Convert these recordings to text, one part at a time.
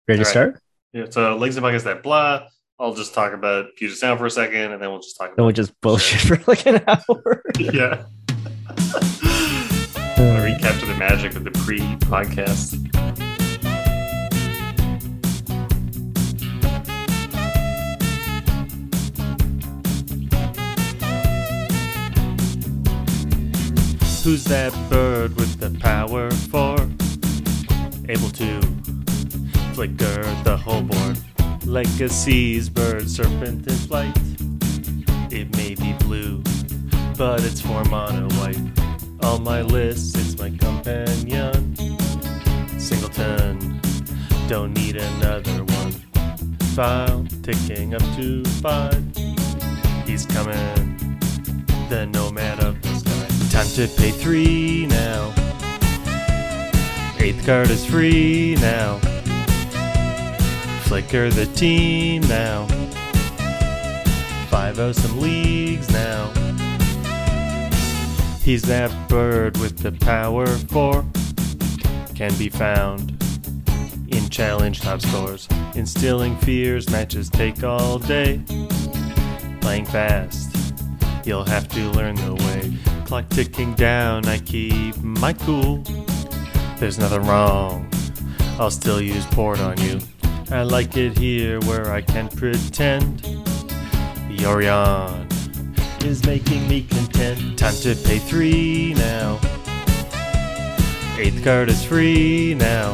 Ready All to right. start? Yeah. So Legacy Podcast that blah. I'll just talk about Puget Sound for a second, and then we'll just talk Then we about just shit. bullshit for like an hour. Yeah. Want to recapture the magic of the pre-podcast. Who's that bird with the power for able to flicker the whole board? Legacy's bird, serpent in flight. It may be blue, but it's for mono white. On my list, it's my companion. Singleton, don't need another one. File ticking up to 5. He's coming, the nomad of the sky. Time to pay 3 now. 8th card is free now. Flicker the team now. 5-0 some leagues now. He's that bird with the power for. Can be found in challenge top scores. Instilling fears, matches take all day. Playing fast, you'll have to learn the way. Clock ticking down, I keep my cool. There's nothing wrong, I'll still use port on you. I like it here where I can pretend. Yorion is making me content. Time to pay 3 now. 8th card is free now.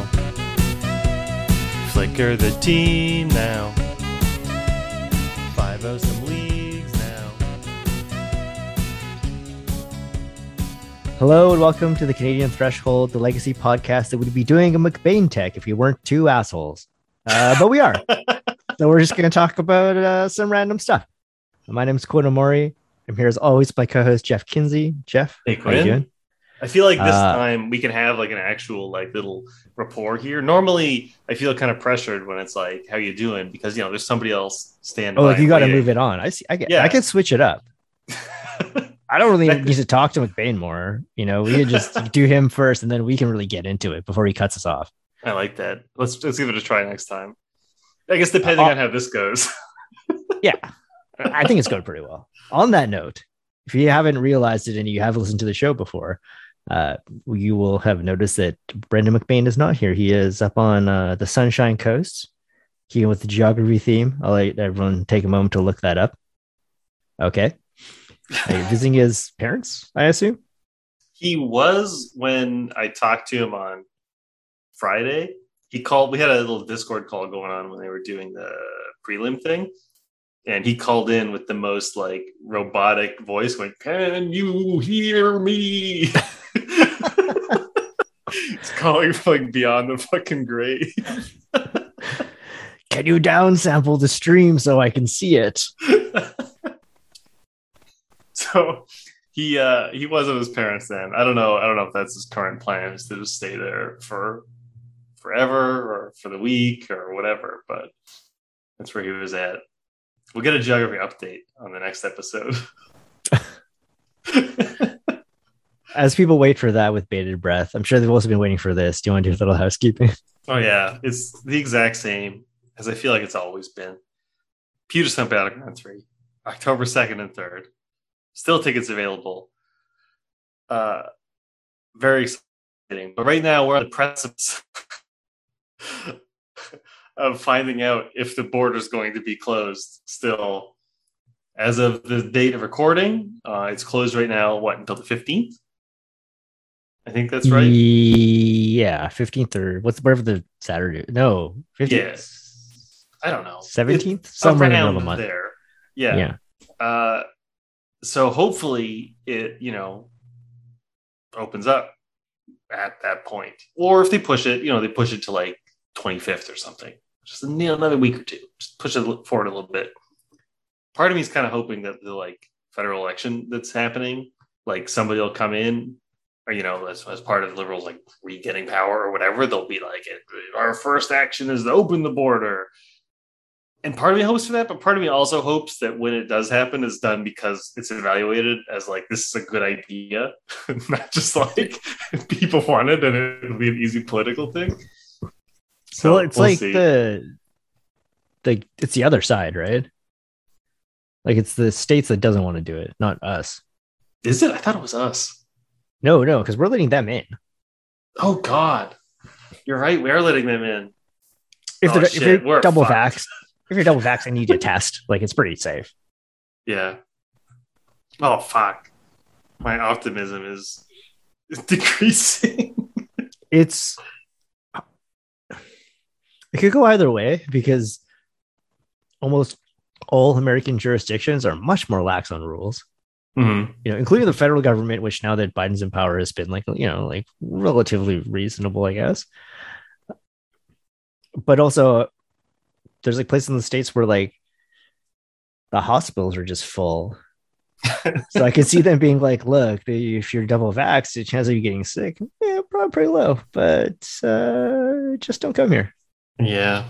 Flicker the team now. 5-0 some leagues now. Hello and welcome to the Canadian Threshold, the legacy podcast that would be doing a McBain tech if you weren't two assholes. But we are. So we're just going to talk about some random stuff. My name's Quinn Omori. I'm here as always by co-host Jeff Kinsey. Jeff, Hey how you Quinn, doing? I feel like this time we can have like an actual like little rapport here. Normally I feel kind of pressured when it's like, how you doing? Because there's somebody else standing Oh, by like you got to waiting. move it on. I see. I Yeah. can switch it up. I don't really need to talk to McBain more. We could just do him first, and then we can really get into it before he cuts us off. I like that. Let's give it a try next time. I guess depending on how this goes. Yeah, I think it's going pretty well. On that note, if you haven't realized it and you have listened to the show before, you will have noticed that Brendan McBain is not here. He is up on the Sunshine Coast, keeping with the geography theme. I'll let everyone take a moment to look that up. Okay. Are you visiting his parents, I assume? He was when I talked to him on Friday. He called. We had a little Discord call going on when they were doing the prelim thing, and he called in with the most like robotic voice, going, "Can you hear me?" It's calling like beyond the fucking grave. Can you downsample the stream so I can see it? So he was with his parents then. I don't know if that's his current plan, is to just stay there for forever or for the week or whatever, but that's where he was at. We'll get a geography update on the next episode. As people wait for that with bated breath, I'm sure they've also been waiting for this. Do you want to do a little housekeeping? Oh yeah, it's the exact same as I feel like it's always been. Puget Sound Battleground 3, October 2nd and 3rd. Still tickets available. Very exciting. But right now we're on the precipice of finding out if the border is going to be closed still. As of the date of recording, it's closed right now, until the 15th? I think that's right. Yeah, 15th or whatever the Saturday. No, 15th. Yeah. I don't know. 17th? Somewhere in the middle of Around the month. there. Yeah. So hopefully it, opens up at that point. Or if they push it, they push it to like 25th or something. Just another week or two. Just push it forward a little bit. Part of me is kind of hoping that the like federal election that's happening, like somebody will come in, or as part of the Liberals like re-getting power or whatever, they'll be like, our first action is to open the border. And part of me hopes for that, but part of me also hopes that when it does happen, it's done because it's evaluated as like, this is a good idea, not just like people want it and it'll be an easy political thing. So So it's we'll like see. it's the other side, right? Like it's the states that doesn't want to do it, not us. Is it? I thought it was us. No, because we're letting them in. Oh God, you're right. We are letting them in. If Oh they're if you're shit, we're double fucked. vaxxed, if you're double vaxxed, I need you to test. Like it's pretty safe. Yeah. Oh fuck. My optimism is decreasing. It's it could go either way because almost all American jurisdictions are much more lax on rules. Mhm. Including the federal government, which now that Biden's in power has been like relatively reasonable, I guess. But also, there's like places in the states where like the hospitals are just full. So I could see them being like, look, if you're double vaxxed, the chance of you getting sick, probably pretty low, but just don't come here. Yeah.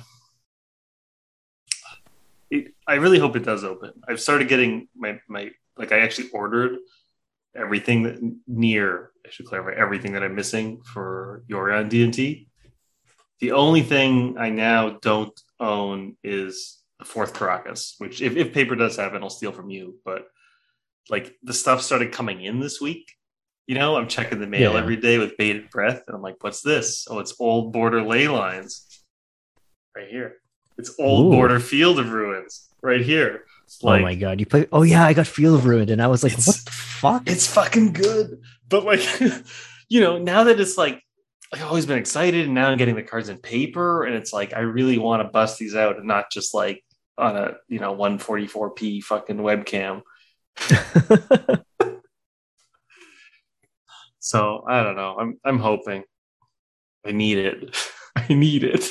I really hope it does open. I've started getting my like I actually ordered everything that near I should clarify everything that I'm missing for Yori on D&T. The only thing I now don't own is the fourth Caracas, which if paper does have it, I'll steal from you. But like the stuff started coming in this week. I'm checking the mail Yeah. every day with bated breath, and I'm like, "What's this? Oh, it's old border ley lines right here. It's old Ooh. border field of ruins right here." It's Oh my like god, you play? Oh yeah, I got Field of Ruined, and I was like, what it's the fuck? it's fucking good, but like, now that it's like I've always been excited, and now I'm getting the cards in paper, and it's like I really want to bust these out and not just like on a 144p fucking webcam. So I don't know. I'm hoping. I need it. I need it.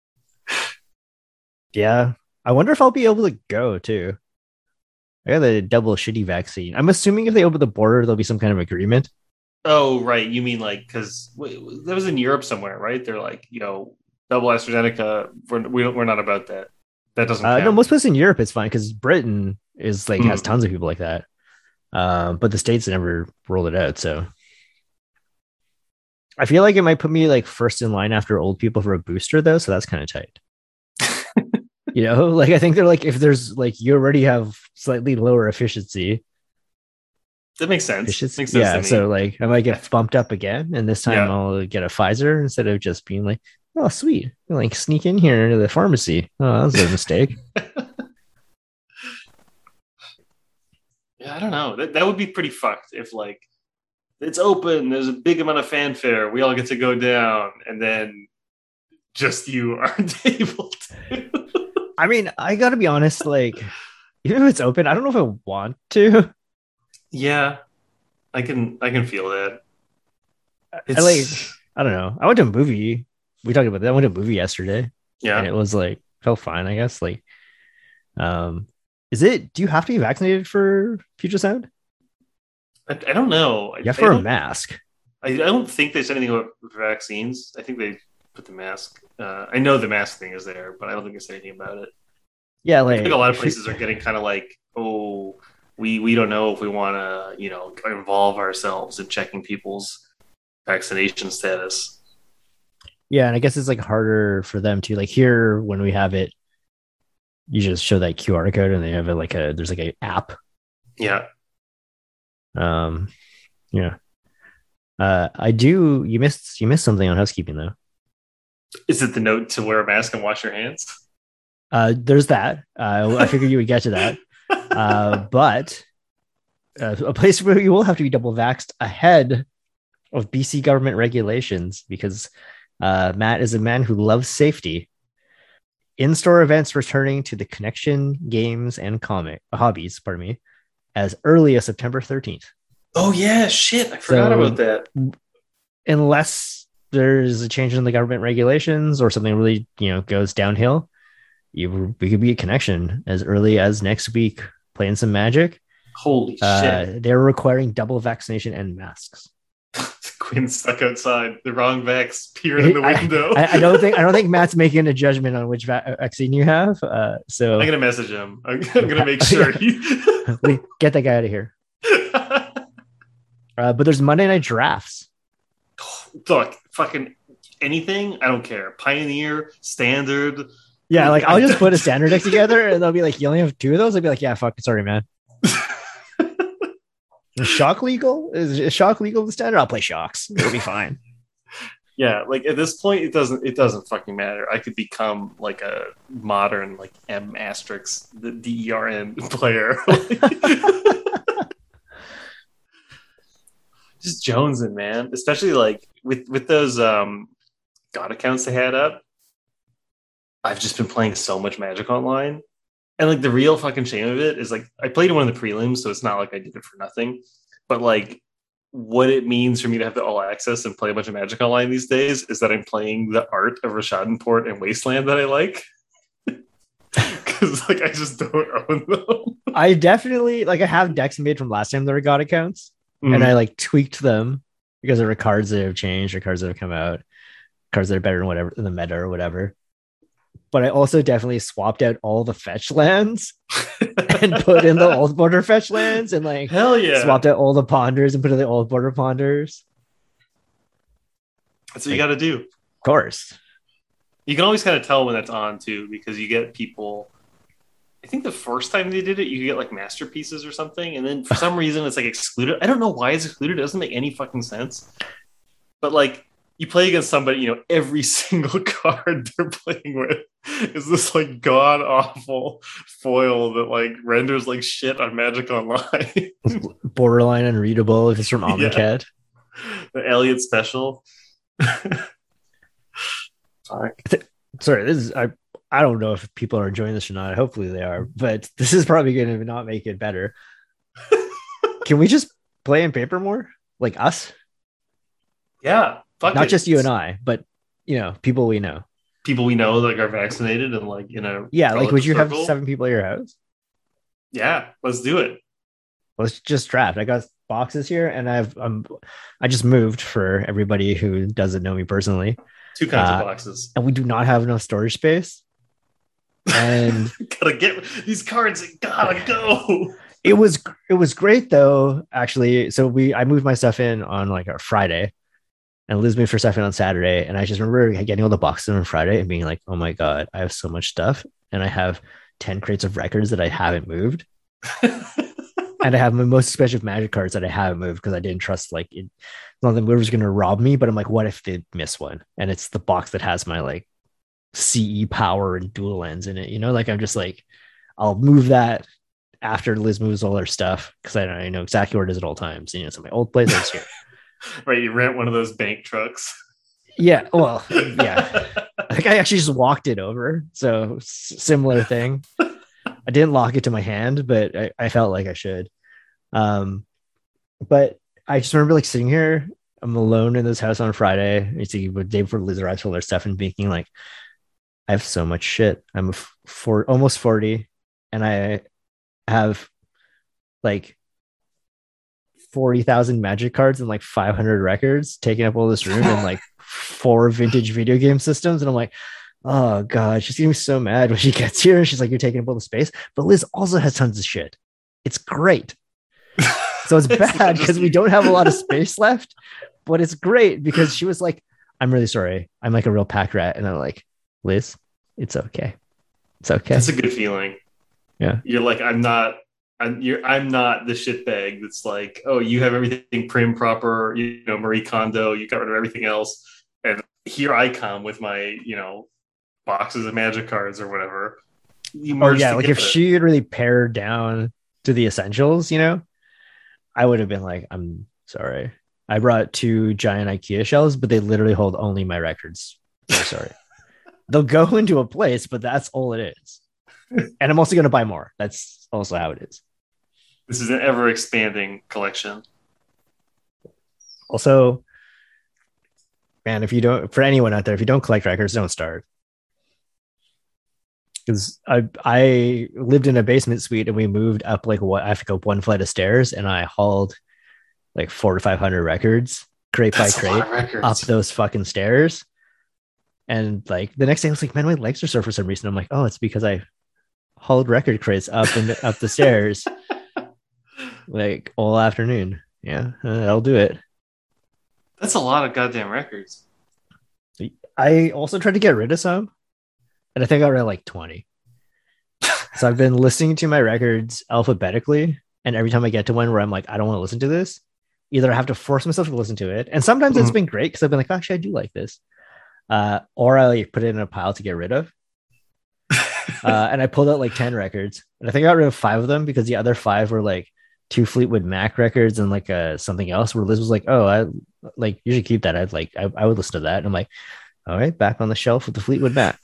Yeah, I wonder if I'll be able to go too. I got the double shitty vaccine. I'm assuming if they open the border, there'll be some kind of agreement. Oh, right. You mean like because that was in Europe somewhere, right? They're like, double AstraZeneca. We're not about that. That doesn't No, count. most places in Europe it's fine because Britain is like has Mm. tons of people like that. But the states never rolled it out, so I feel like it might put me like first in line after old people for a booster though, so that's kind of tight. Like I think they're like if there's like you already have slightly lower efficiency. That makes sense. Makes sense Yeah, to so me. like I might get bumped up again, and this time Yeah. I'll get a Pfizer instead of just being like, oh sweet, like sneak in here into the pharmacy. Oh, that was a mistake. Yeah, I don't know. That would be pretty fucked if like it's open, there's a big amount of fanfare, we all get to go down, and then just you aren't able to. I mean, I gotta be honest, like even if it's open, I don't know if I want to. Yeah, I can feel that. I like It's I don't know. I went to a movie. We talked about that. I went to a movie yesterday, and yeah. it was like felt fine, I guess. Like, um, do you have to be vaccinated for Future Sound? I don't know. You have to I wear a don't mask. I don't think they said anything about vaccines. I think they put the mask. I know the mask thing is there, but I don't think they said anything about it. Yeah, I feel like a like lot of places are getting kind of like, oh, we don't know if we want to, involve ourselves in checking people's vaccination status. yeah, and I guess it's like harder for them to like here when we have it, you just show that QR code and they have it like there's like a app. Yeah. Um, yeah. You missed something on housekeeping though. Is it the note to wear a mask and wash your hands? There's that. I figured you would get to that. But a place where you will have to be double vaxxed ahead of BC government regulations because Matt is a man who loves safety. In-store events returning to the Connection games and comic hobbies, pardon me, as early as September 13th. Oh yeah, shit! I forgot about that. Unless there's a change in the government regulations or something really, goes downhill, we could be at Connection as early as next week playing some Magic. Holy shit! They're requiring double vaccination and masks. Quinn stuck outside. The wrong vax peered in the window. I don't think Matt's making a judgment on which vaccine you have. So I'm gonna message him. I'm gonna make sure he get that guy out of here. But there's Monday night drafts. Look, fucking anything. I don't care. Pioneer, standard. Yeah, like I'll just put a standard deck together and they'll be like, you only have 2 of those? I'd be like, yeah, fuck, sorry, man. Is shock legal? Is shock legal the standard? I'll play shocks. It'll be fine. Yeah, like at this point, it doesn't fucking matter. I could become like a modern like M asterisk the DERN player. Just jonesing, man. Especially like with those God accounts they had up. I've just been playing so much Magic Online. And like the real fucking shame of it is like I played one of the prelims, so it's not like I did it for nothing. But like what it means for me to have the all access and play a bunch of Magic Online these days is that I'm playing the art of Rashadenport and Wasteland that I like. Because like I just don't own them. I definitely like I have decks made from last time that were God accounts, and I like tweaked them because there were cards that have changed or cards that have come out, cards that are better than whatever in the meta or whatever. But I also definitely swapped out all the fetch lands and put in the old border fetch lands and like hell yeah, swapped out all the ponders and put in the old border ponders. That's what you got to do. Of course. You can always kind of tell when that's on too, because you get people. I think the first time they did it, you get like masterpieces or something, and then for some reason it's like excluded. I don't know why it's excluded. It doesn't make any fucking sense. But like you play against somebody, you know, every single card they're playing with is this like god awful foil that like renders like shit on Magic Online. Borderline unreadable if it's from Amonkhet. Yeah. The Elliott special. Sorry, this is I don't know if people are enjoying this or not. Hopefully they are, but this is probably going to not make it better. Can we just play in paper more? Like us? Yeah. Not just you and I, but you know, people we know. People we know like are vaccinated and like, you know. Yeah, like would you have 7 people at your house? Yeah, let's do it. Let's just draft. I got boxes here and I just moved for everybody who doesn't know me personally. 2 kinds of boxes. And we do not have enough storage space. And gotta get these cards, gotta go. It was great though, actually. So I moved my stuff in on like a Friday. And Liz moved her stuff in on Saturday. And I just remember getting all the boxes on Friday and being like, oh my God, I have so much stuff. And I have 10 crates of records that I haven't moved. And I have my most expensive Magic cards that I haven't moved because I didn't trust like it. Not that whoever's going to rob me, but I'm like, what if they miss one? And it's the box that has my like CE power and dual lens in it. You know, like I'm just like, I'll move that after Liz moves all her stuff because I know exactly where it is at all times. You know, so my old place is here. Right, you rent one of those bank trucks. Yeah, well, yeah. I think I actually just walked it over. So similar thing. I didn't lock it to my hand, but I felt like I should. But I just remember like sitting here, I'm alone in this house on Friday. It's the day before Liz arrives with all their stuff and thinking like, I have so much shit. I'm almost 40 and I have like 40,000 Magic cards and like 500 records taking up all this room and like 4 vintage video game systems. And I'm like, oh God, she's gonna be so mad when she gets here. And she's like, you're taking up all the space. But Liz also has tons of shit. It's great. So it's bad because we don't have a lot of space left, but it's great because she was like, I'm really sorry. I'm like a real pack rat. And I'm like, Liz, it's okay. It's okay. That's a good feeling. Yeah. You're like, I'm not the shitbag that's like, oh, you have everything prim proper, you know, Marie Kondo, you got rid of everything else. And here I come with my, you know, boxes of Magic cards or whatever. Like if she had really pared down to the essentials, you know, I would have been like, I'm sorry. I brought 2 giant IKEA shelves, but they literally hold only my records. I'm sorry. They'll go into a place, but that's all it is. And I'm also going to buy more. That's also how it is. This is an ever expanding collection. Also, man, for anyone out there, if you don't collect records, don't start. Because I lived in a basement suite and we moved up I have to go 1 flight of stairs and I hauled like 400 to 500 records, crate by crate, up those fucking stairs. And like the next day I was like, man, my legs are sore for some reason. I'm like, oh, it's because I hauled record crates up the stairs like all afternoon. Yeah, that'll do it. That's a lot of goddamn records. I also tried to get rid of some, and I think I got rid of like 20. So I've been listening to my records alphabetically, and every time I get to one where I'm like, I don't want to listen to this, either I have to force myself to listen to it, and sometimes it's been great because I've been like, actually, I do like this, or I like put it in a pile to get rid of. And I pulled out like 10 records, and I think I got rid of 5 of them because the other 5 were like 2 Fleetwood Mac records and like something else where Liz was like, oh, I like, you should keep that. I would listen to that. And I'm like, all right, back on the shelf with the Fleetwood Mac.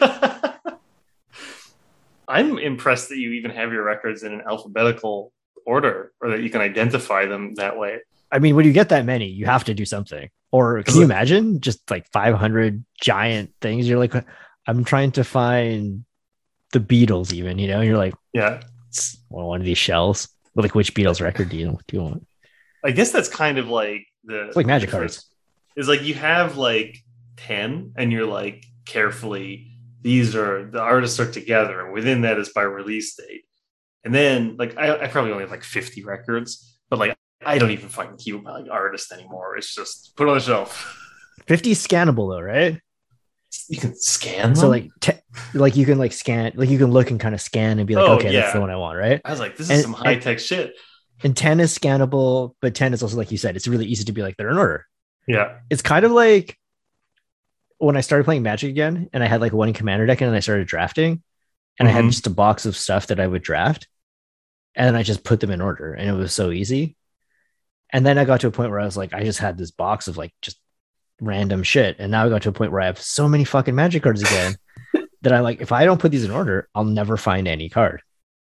I'm impressed that you even have your records in an alphabetical order, or that you can identify them that way. I mean, when you get that many, you have to do something. Or can you imagine just like 500 giant things? You're like, I'm trying to find the Beatles, even, you know, and you're like, yeah, one of these shells. Like, which Beatles record do you want? I guess that's kind of like it's like magic cards. Is like you have like 10, and you're like carefully, these are the artists are together, and within that is by release date. And then like I probably only have like 50 records, but like I don't even fucking keep my like artist anymore. It's just put on the shelf. 50 is scannable though, right? You can scan them? So like you can like scan, like you can look and kind of scan and be like, okay, that's the one I want, right? I was like, this is some high-tech shit. And 10 is scannable, but 10 is also, like you said, it's really easy to be like, they're in order. Yeah. It's kind of like when I started playing Magic again, and I had like one commander deck, and I started drafting, and I had just a box of stuff that I would draft, and then I just put them in order, and it was so easy. And then I got to a point where I was like, I just had this box of like just random shit, and now I got to a point where I have so many fucking Magic cards again that I like, if I don't put these in order, I'll never find any card.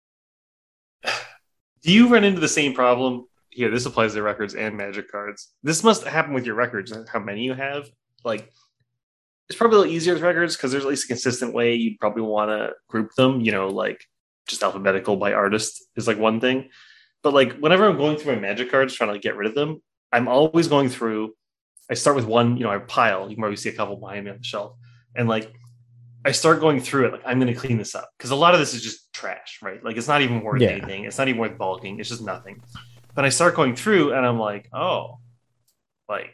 Do you run into the same problem here? This applies to records and Magic cards. This must happen with your records, how many you have. Like, it's probably a little easier with records because there's at least a consistent way you'd probably want to group them, you know, like just alphabetical by artist is like one thing. But like whenever I'm going through my Magic cards trying to like, get rid of them, I'm always going through, I start with one, you know, I pile. You can probably see a couple behind me on the shelf. And like, I start going through it. Like, I'm going to clean this up. Because a lot of this is just trash, right? Like, it's not even worth anything. It's not even worth bulking. It's just nothing. But I start going through and I'm like, oh, like,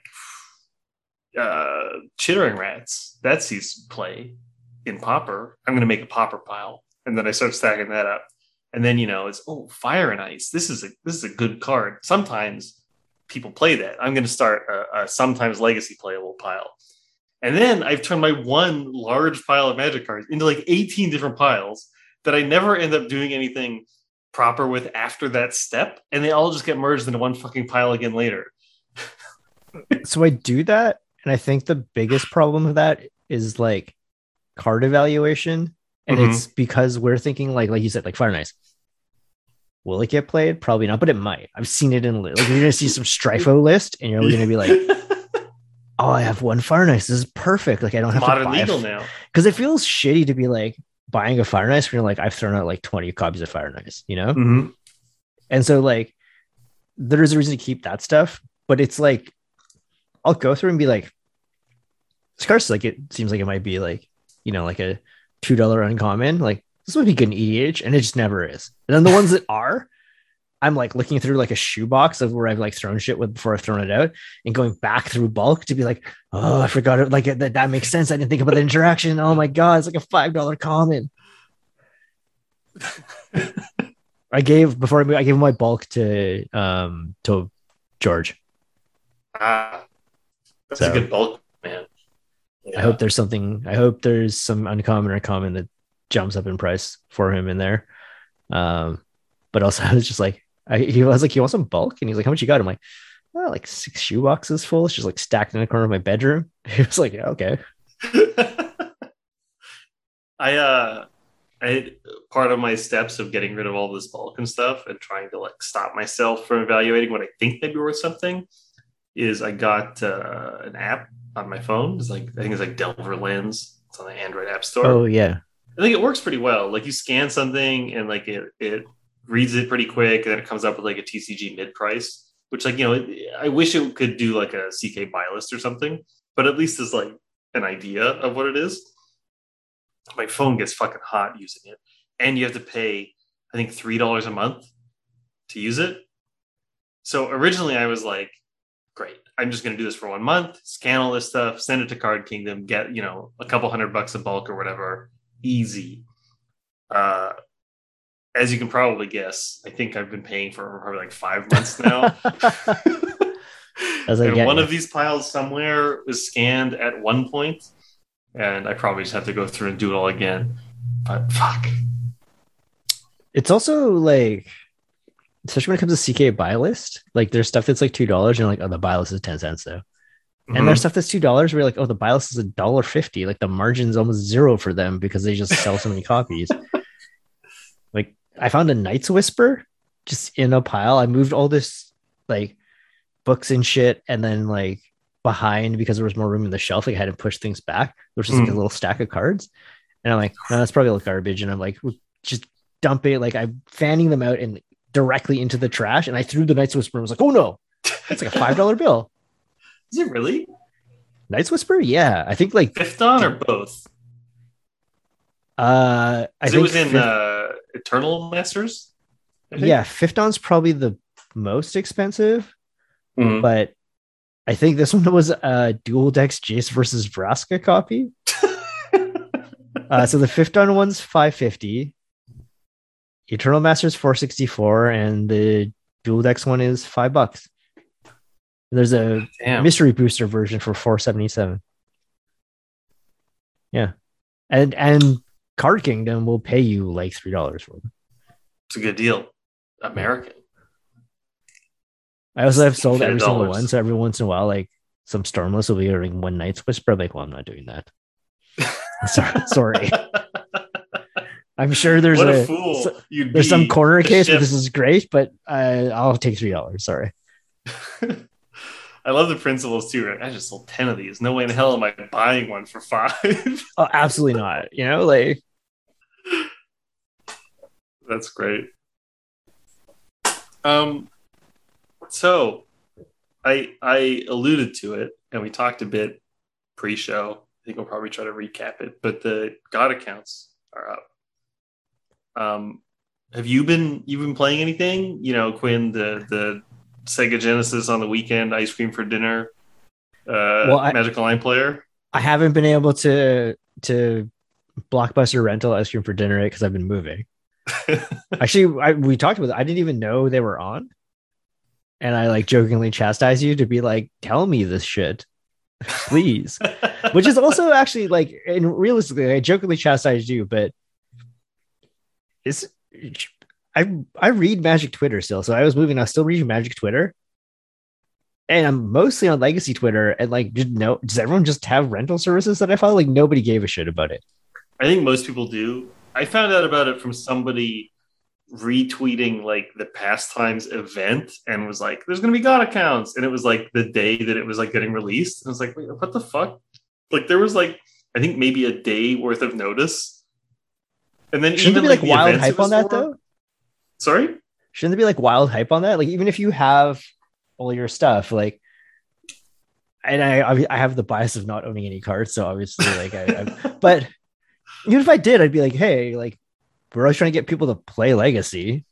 Chittering Rats, that sees play in Pauper. I'm going to make a Pauper pile. And then I start stacking that up. And then, you know, it's, oh, Fire and Ice. This is a good card. Sometimes people play that. I'm going to start a sometimes legacy playable pile. And then I've turned my one large pile of Magic cards into like 18 different piles that I never end up doing anything proper with after that step. And they all just get merged into one fucking pile again later. So I do that. And I think the biggest problem with that is like card evaluation. And it's because we're thinking like you said, like Fire and Ice. Will it get played? Probably not, but it might. I've seen it in like you're gonna see some Strifo list, and you're gonna be like, "Oh, I have one Fire and Ice. This is perfect. Like I don't have modern to buy legal now." Because it feels shitty to be like buying a Fire and Ice when you're like, I've thrown out like 20 copies of Fire and Ice, you know? And so like there is a reason to keep that stuff, but it's like I'll go through and be like, this card's like it seems like it might be like, you know, like a $2 uncommon, like this would be good in EDH, and it just never is. And then the ones that are, I'm like looking through like a shoebox of where I've like thrown shit with before I've thrown it out, and going back through bulk to be like, oh, I forgot it. Like that makes sense. I didn't think about the interaction. Oh my god, it's like a $5 common. I gave my bulk to George. That's a good bulk, man. Yeah. I hope there's some uncommon or common that jumps up in price for him in there. But also I was just like, he was like, you want some bulk? And he's like, how much you got? I'm like, oh, like 6 shoeboxes full. It's just like stacked in the corner of my bedroom. He was like, yeah, okay. I part of my steps of getting rid of all this bulk and stuff and trying to like stop myself from evaluating what I think may be worth something is I got an app on my phone. It's like, I think it's like Delver Lens. It's on the Android App Store. Oh yeah. I think it works pretty well. Like you scan something and like it reads it pretty quick, and then it comes up with like a TCG mid price, which like, you know, I wish it could do like a CK buy list or something, but at least is like an idea of what it is. My phone gets fucking hot using it, and you have to pay, I think, $3 a month to use it. So originally I was like, great, I'm just going to do this for 1 month, scan all this stuff, send it to Card Kingdom, get, a couple $100 a bulk or whatever. Easy. As you can probably guess, I think I've been paying for probably like 5 months now. And one of these piles somewhere was scanned at one point, and I probably just have to go through and do it all again. But fuck. It's also like, especially when it comes to CK buy list, like there's stuff that's like $2 and like, oh, the buy list is 10 cents though. Mm-hmm. And there's stuff that's $2 where you're like, oh, the buy list is $1.50. Like the margin's almost zero for them because they just sell so many copies. Like I found a Knight's Whisper just in a pile. I moved all this like books and shit, and then like behind because there was more room in the shelf. Like I had to push things back. There was just like a little stack of cards, and I'm like, no, that's probably like garbage. And I'm like, just dump it. Like I'm fanning them out and directly into the trash. And I threw the Knight's Whisper and was like, oh no, that's like a $5 bill. Is it really? Knight's Whisper? Yeah, I think like Fifth Dawn or both. I think it was in Eternal Masters. Yeah, Fifth Dawn's probably the most expensive, but I think this one was a dual decks Jace versus Vraska copy. So the Fifth Dawn one's $550, Eternal Masters $464, and the dual decks one is $5. There's a mystery booster version for $477. Yeah, and Card Kingdom will pay you like $3 for them. It's a good deal. American. I also have sold every single one, so every once in a while, like some Stormless will be earning one Knight's Whisper. I'm like, well, I'm not doing that. Sorry. I'm sure there's there's some corner case where this is great, but I'll take $3. Sorry. I love the principles too. Right? I just sold 10 of these. No way in hell am I buying one for $5. Oh, absolutely not. Like that's great. So I alluded to it, and we talked a bit pre-show. I think we'll probably try to recap it, but the God accounts are up. Have you've been playing anything? Quinn, the Sega Genesis on the weekend, ice cream for dinner, Magic Online player. I haven't been able to Blockbuster rental ice cream for dinner because I've been moving. Actually, we talked about it. I didn't even know they were on, and I like jokingly chastised you to be like, "Tell me this shit, please." Which is also actually like, and realistically, I jokingly chastised you, but I read Magic Twitter still. So I was moving. I was still reading Magic Twitter, and I'm mostly on Legacy Twitter. And like, does everyone just have rental services that I follow? Like, nobody gave a shit about it. I think most people do. I found out about it from somebody retweeting like the Pastimes event and was like, "There's going to be God accounts," and it was like the day that it was like getting released. And I was like, "Wait, what the fuck?" Like there was like I think maybe a day worth of notice, and then shouldn't there be like wild hype on that though? Sorry, shouldn't there be like wild hype on that? Like even if you have all your stuff, like, and I have the bias of not owning any cards, so obviously like but. Even if I did, I'd be like, hey, like, we're always trying to get people to play Legacy.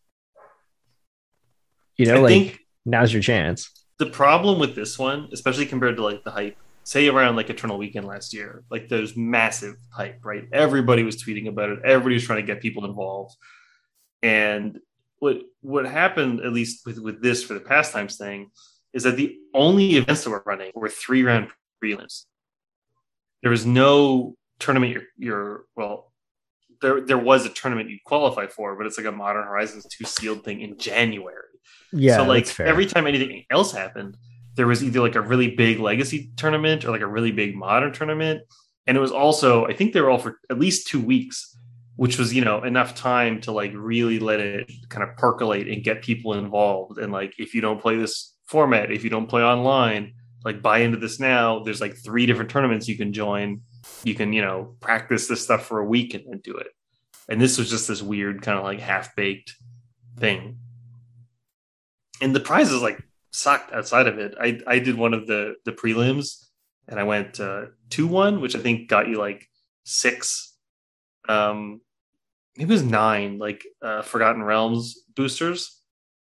I think now's your chance. The problem with this one, especially compared to like the hype, say around like Eternal Weekend last year, like there's massive hype, right? Everybody was tweeting about it. Everybody was trying to get people involved. And what happened, at least with this for the Pastimes thing, is that the only events that were running were 3-round prelims. There was no tournament there was a tournament you qualify for, but it's like a Modern Horizons 2 sealed thing in January. Yeah, so like every time anything else happened, there was either like a really big Legacy tournament or like a really big Modern tournament, and it was also, I think they were all for at least 2 weeks, which was enough time to like really let it kind of percolate and get people involved. And like if you don't play this format, if you don't play online, like buy into this now. There's like 3 different tournaments you can join. You can, practice this stuff for a week and then do it. And this was just this weird kind of like half-baked thing. And the prizes like sucked outside of it. I did one of the prelims and I went 2-1, which I think got you like 6. It was 9 like Forgotten Realms boosters.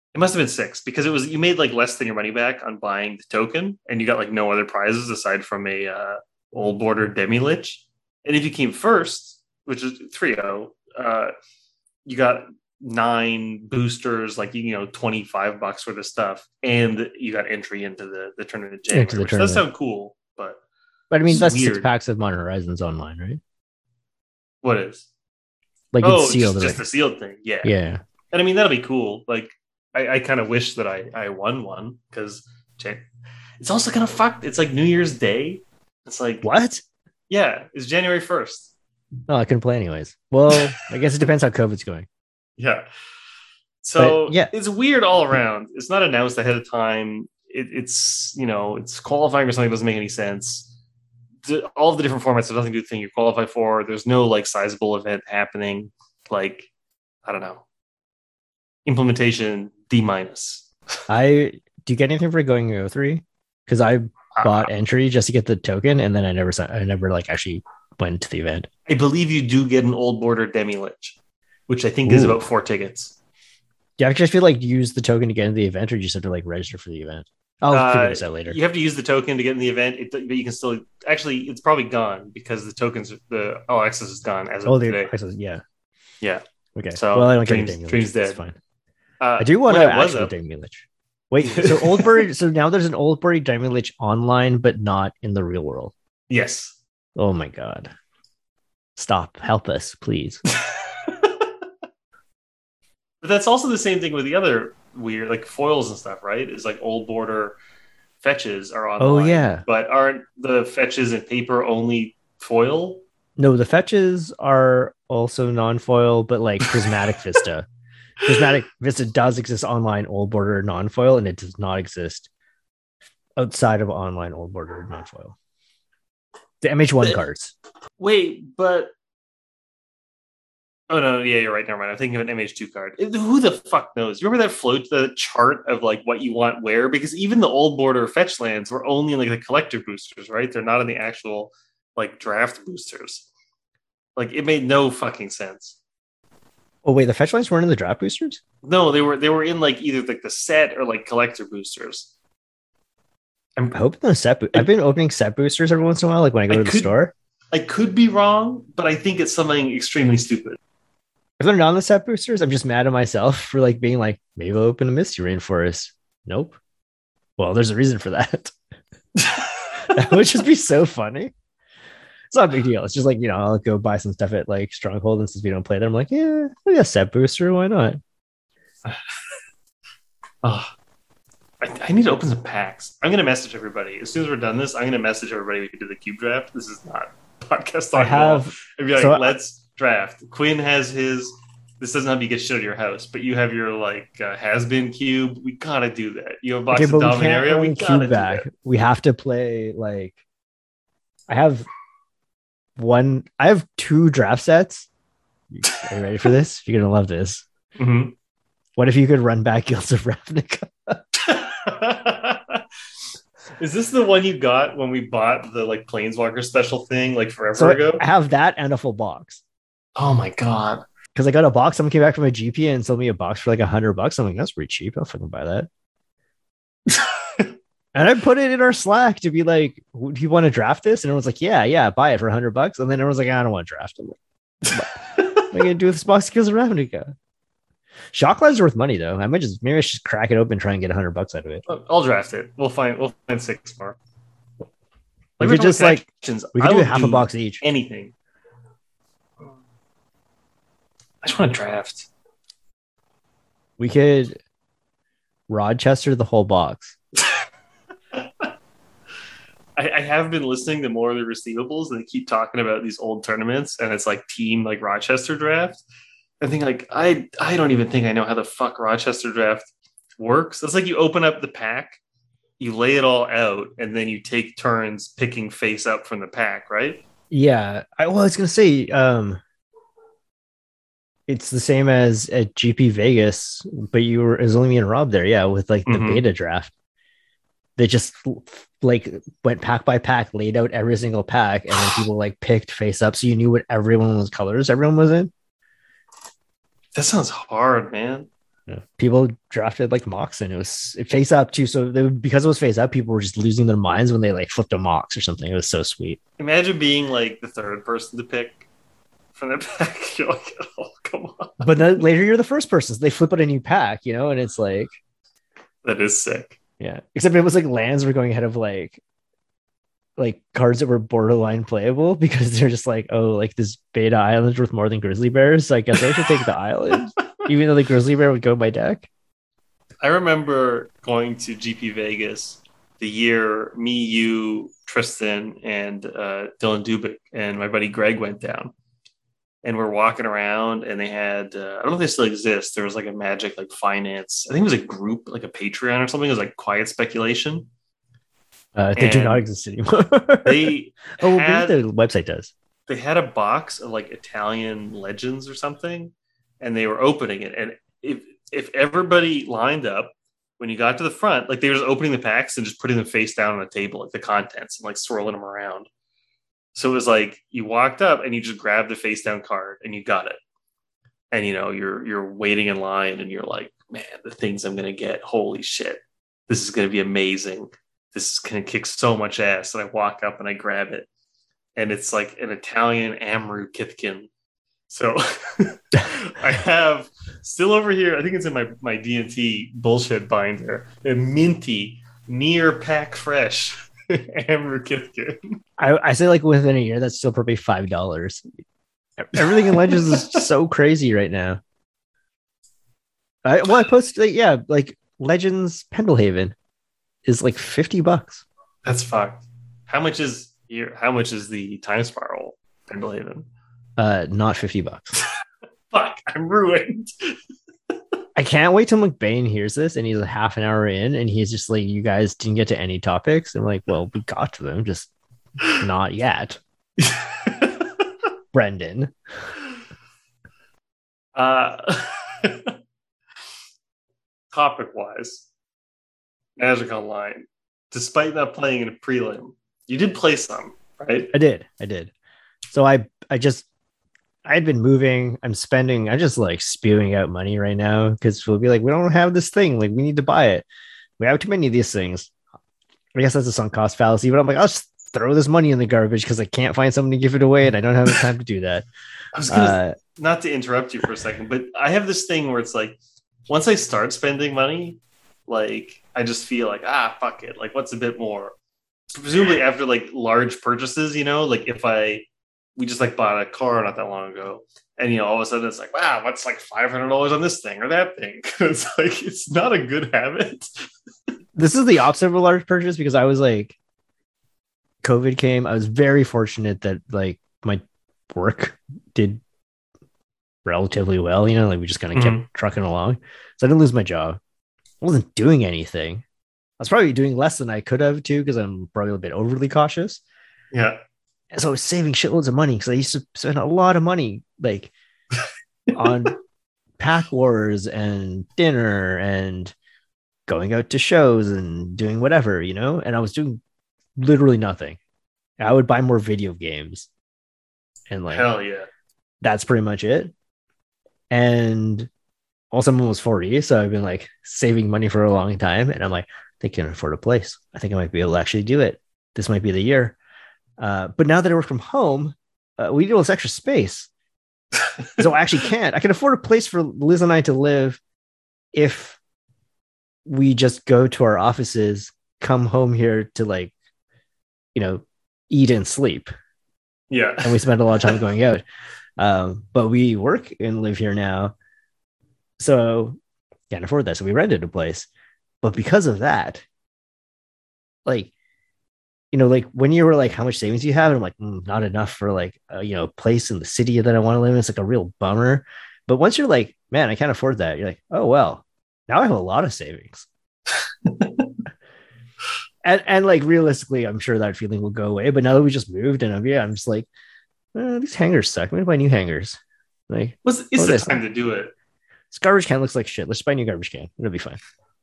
It must have been 6 because it was you made like less than your money back on buying the token, and you got like no other prizes aside from a old border demi lich. And if you came first, which is 3-0, you got 9 boosters, like $25 worth of stuff, and you got entry into the tournament in January. Into the which tournament. does sound cool, but I mean, it's that's weird. 6 packs of Modern Horizons online, right? What is? Like it's sealed. Just the sealed thing. Yeah. Yeah. And I mean, that'll be cool. Like, I kind of wish that I won one because it's also kind of fucked. It's like New Year's Day. It's like, What? yeah, it's January 1st. No, I couldn't play anyways. Well, I guess it depends how COVID's going. Yeah. So But, yeah. it's weird all around. It's not announced ahead of time. It's it's qualifying for something that doesn't make any sense. All of the different formats have nothing to do with the thing you qualify for. There's no like sizable event happening. Like, I don't know. Implementation D-. Do you get anything for going O3? Because I bought entry just to get the token, and then I never like actually went to the event. I believe you do get an old border demi lich, which I think is about 4 tickets. Do you actually feel like use the token to get into the event, or do you just have to like register for the event? I'll figure this out later. You have to use the token to get in the event, but you can still actually it's probably gone because the all access is gone as of today. Access, yeah. Okay. So well, I don't Dreams, get a Demi Dreams Lich. dead. Fine. I do want to actually up. Demi Lich. Wait, so Oldbury. So now there's an Oldbury Demi Lich online, but not in the real world. Yes. Oh my god! Stop! Help us, please. But that's also the same thing with the other weird like foils and stuff, right? Is like old border fetches are online. Oh yeah, but aren't the fetches in paper only foil? no, the fetches are also non-foil, but like Prismatic Vista. Prismatic Vista does exist online old border non-foil, and it does not exist outside of online old border non-foil. The MH1 cards. Wait, but oh no, yeah, you're right. Never mind. I'm thinking of an MH2 card. Who the fuck knows? Remember that the chart of like what you want where? Because even the old border fetch lands were only in like the collector boosters, right? They're not in the actual like draft boosters. Like it made no fucking sense. Oh wait, the fetch lines weren't in the draft boosters? No, they were in like either like the set or like collector boosters. I'm hoping the set. I've been opening set boosters every once in a while, like when I go to the store. I could be wrong, but I think it's something extremely stupid. If they're not on the set boosters, I'm just mad at myself for like being like, maybe I'll open a Misty Rainforest. Nope. Well, there's a reason for that. That would just be so funny. It's not a big deal. It's just like, I'll go buy some stuff at like Stronghold, and since we don't play there, I'm like, yeah, we got a set booster. Why not? I need to open some packs. I'm going to message everybody. As soon as we're done this, I'm going to message everybody we can do the cube draft. This is not podcast talk. I'd be like, let's draft. Quinn has his. This doesn't help you get shit out of your house, but you have your like has-been cube. We got to do that. You have a box of Dominaria. We got to do that. We have to play like. I have 2 draft sets. Are you ready for this? You're gonna love this. Mm-hmm. What if you could run back Guilds of Ravnica? Is this the one you got when we bought the like Planeswalker special thing like forever ago? I have that and a full box. Oh my god! Because I got a box. Someone came back from a GP and sold me a box for like $100. I'm like, that's pretty cheap. I'll fucking buy that. And I put it in our Slack to be like, do you want to draft this? And everyone's like, yeah, buy it for $100. And then everyone's like, I don't want to draft it. What am I gonna do with this box of Guilds of Ravnica? Shocklands are worth money though. Maybe I should just crack it open and try and get $100 out of it. I'll draft it. We'll find 6 more. We could just like we could do half a box each. Anything. I just want to draft. We could Rochester the whole box. I have been listening to more of the receivables, and they keep talking about these old tournaments, and it's like team like Rochester draft. I think like I don't even think I know how the fuck Rochester draft works. It's like you open up the pack, you lay it all out, and then you take turns picking face up from the pack, right? Yeah. I was gonna say it's the same as at GP Vegas, but it was only me and Rob there, yeah, with like the beta draft. They just like went pack by pack, laid out every single pack, and then people like picked face up, so you knew what everyone's colors everyone was in. That sounds hard, man. People drafted like Moxon. It face up too. So because it was face up, people were just losing their minds when they like flipped a Mox or something. It was so sweet. Imagine being like the third person to pick from the pack. You're like, oh, come on. But then later you're the first person. So they flip out a new pack, and it's like that is sick. Yeah. Except it was like lands were going ahead of like cards that were borderline playable because they're just like, oh, like this beta island worth more than Grizzly Bears. So I guess I should take the island, even though the Grizzly Bear would go in my deck. I remember going to GP Vegas the year me, you, Tristan, and Dylan Dubik and my buddy Greg went down. And we're walking around and they had, I don't know if they still exist. There was like a Magic like finance. I think it was a group, like a Patreon or something. It was like Quiet Speculation. They do not exist anymore. They maybe the website does. They had a box of like Italian legends or something, and they were opening it. And if everybody lined up when you got to the front, like they were just opening the packs and just putting them face down on a table, like the contents, and like swirling them around. So it was like you walked up and you just grabbed the face down card and you got it. And you're waiting in line and you're like, man, the things I'm gonna get, holy shit, this is gonna be amazing. This is gonna kick so much ass. And I walk up and I grab it. And it's like an Italian Amru Kithkin. So I have still over here, I think it's in my D&T bullshit binder, a minty, near pack fresh Amru Kithkin. I say like within a year, that's still probably $5. Everything in Legends is so crazy right now. I posted like Legends Pendlehaven is like $50. That's fucked. How much is the Time Spiral Pendlehaven? Not $50. Fuck, I'm ruined. I can't wait till McBain hears this and he's a half an hour in and he's just like, you guys didn't get to any topics. I'm like, well, we got to them, just not yet. Brendan. Topic wise, Magic Online, despite not playing in a prelim, you did play some, right? I did. So I had been moving. I'm just like spewing out money right now because we'll be like, we don't have this thing. Like, we need to buy it. We have too many of these things. I guess that's a sunk cost fallacy, but I'm like, I'll just throw this money in the garbage because I can't find someone to give it away and I don't have the time to do that. I was gonna, not to interrupt you for a second, but I have this thing where it's like, once I start spending money, like I just feel like, fuck it. Like, what's a bit more? Presumably after like large purchases, like if we just like bought a car not that long ago, and all of a sudden it's like, wow, what's like $500 on this thing or that thing? It's like, it's not a good habit. This is the opposite of a large purchase because I was like, COVID came. I was very fortunate that like my work did relatively well. Like we just kind of kept trucking along, so I didn't lose my job. I wasn't doing anything. I was probably doing less than I could have too because I'm probably a bit overly cautious. Yeah. And so I was saving shitloads of money because I used to spend a lot of money like on pack wars and dinner and going out to shows and doing whatever, and I was doing literally nothing. I would buy more video games and like, hell yeah, that's pretty much it. And all someone was 40, so I've been like saving money for a long time, and I'm like, they can afford a place. I think I might be able to actually do it. This might be the year. But now that I work from home, we need all this extra space. So I actually can't. I can afford a place for Liz and I to live if we just go to our offices, come home here to like, eat and sleep. Yeah. And we spend a lot of time going out. But we work and live here now. So can't afford that. So we rented a place. But because of that, like, like when you were like, how much savings do you have? And I'm like, not enough for like, a place in the city that I want to live in. It's like a real bummer. But once you're like, man, I can't afford that. You're like, oh, well, now I have a lot of savings. and like realistically, I'm sure that feeling will go away. But now that we just moved and I'm just like, these hangers suck. I'm going to buy new hangers. Like, it's the time to do it. This garbage can looks like shit. Let's buy a new garbage can. It'll be fine.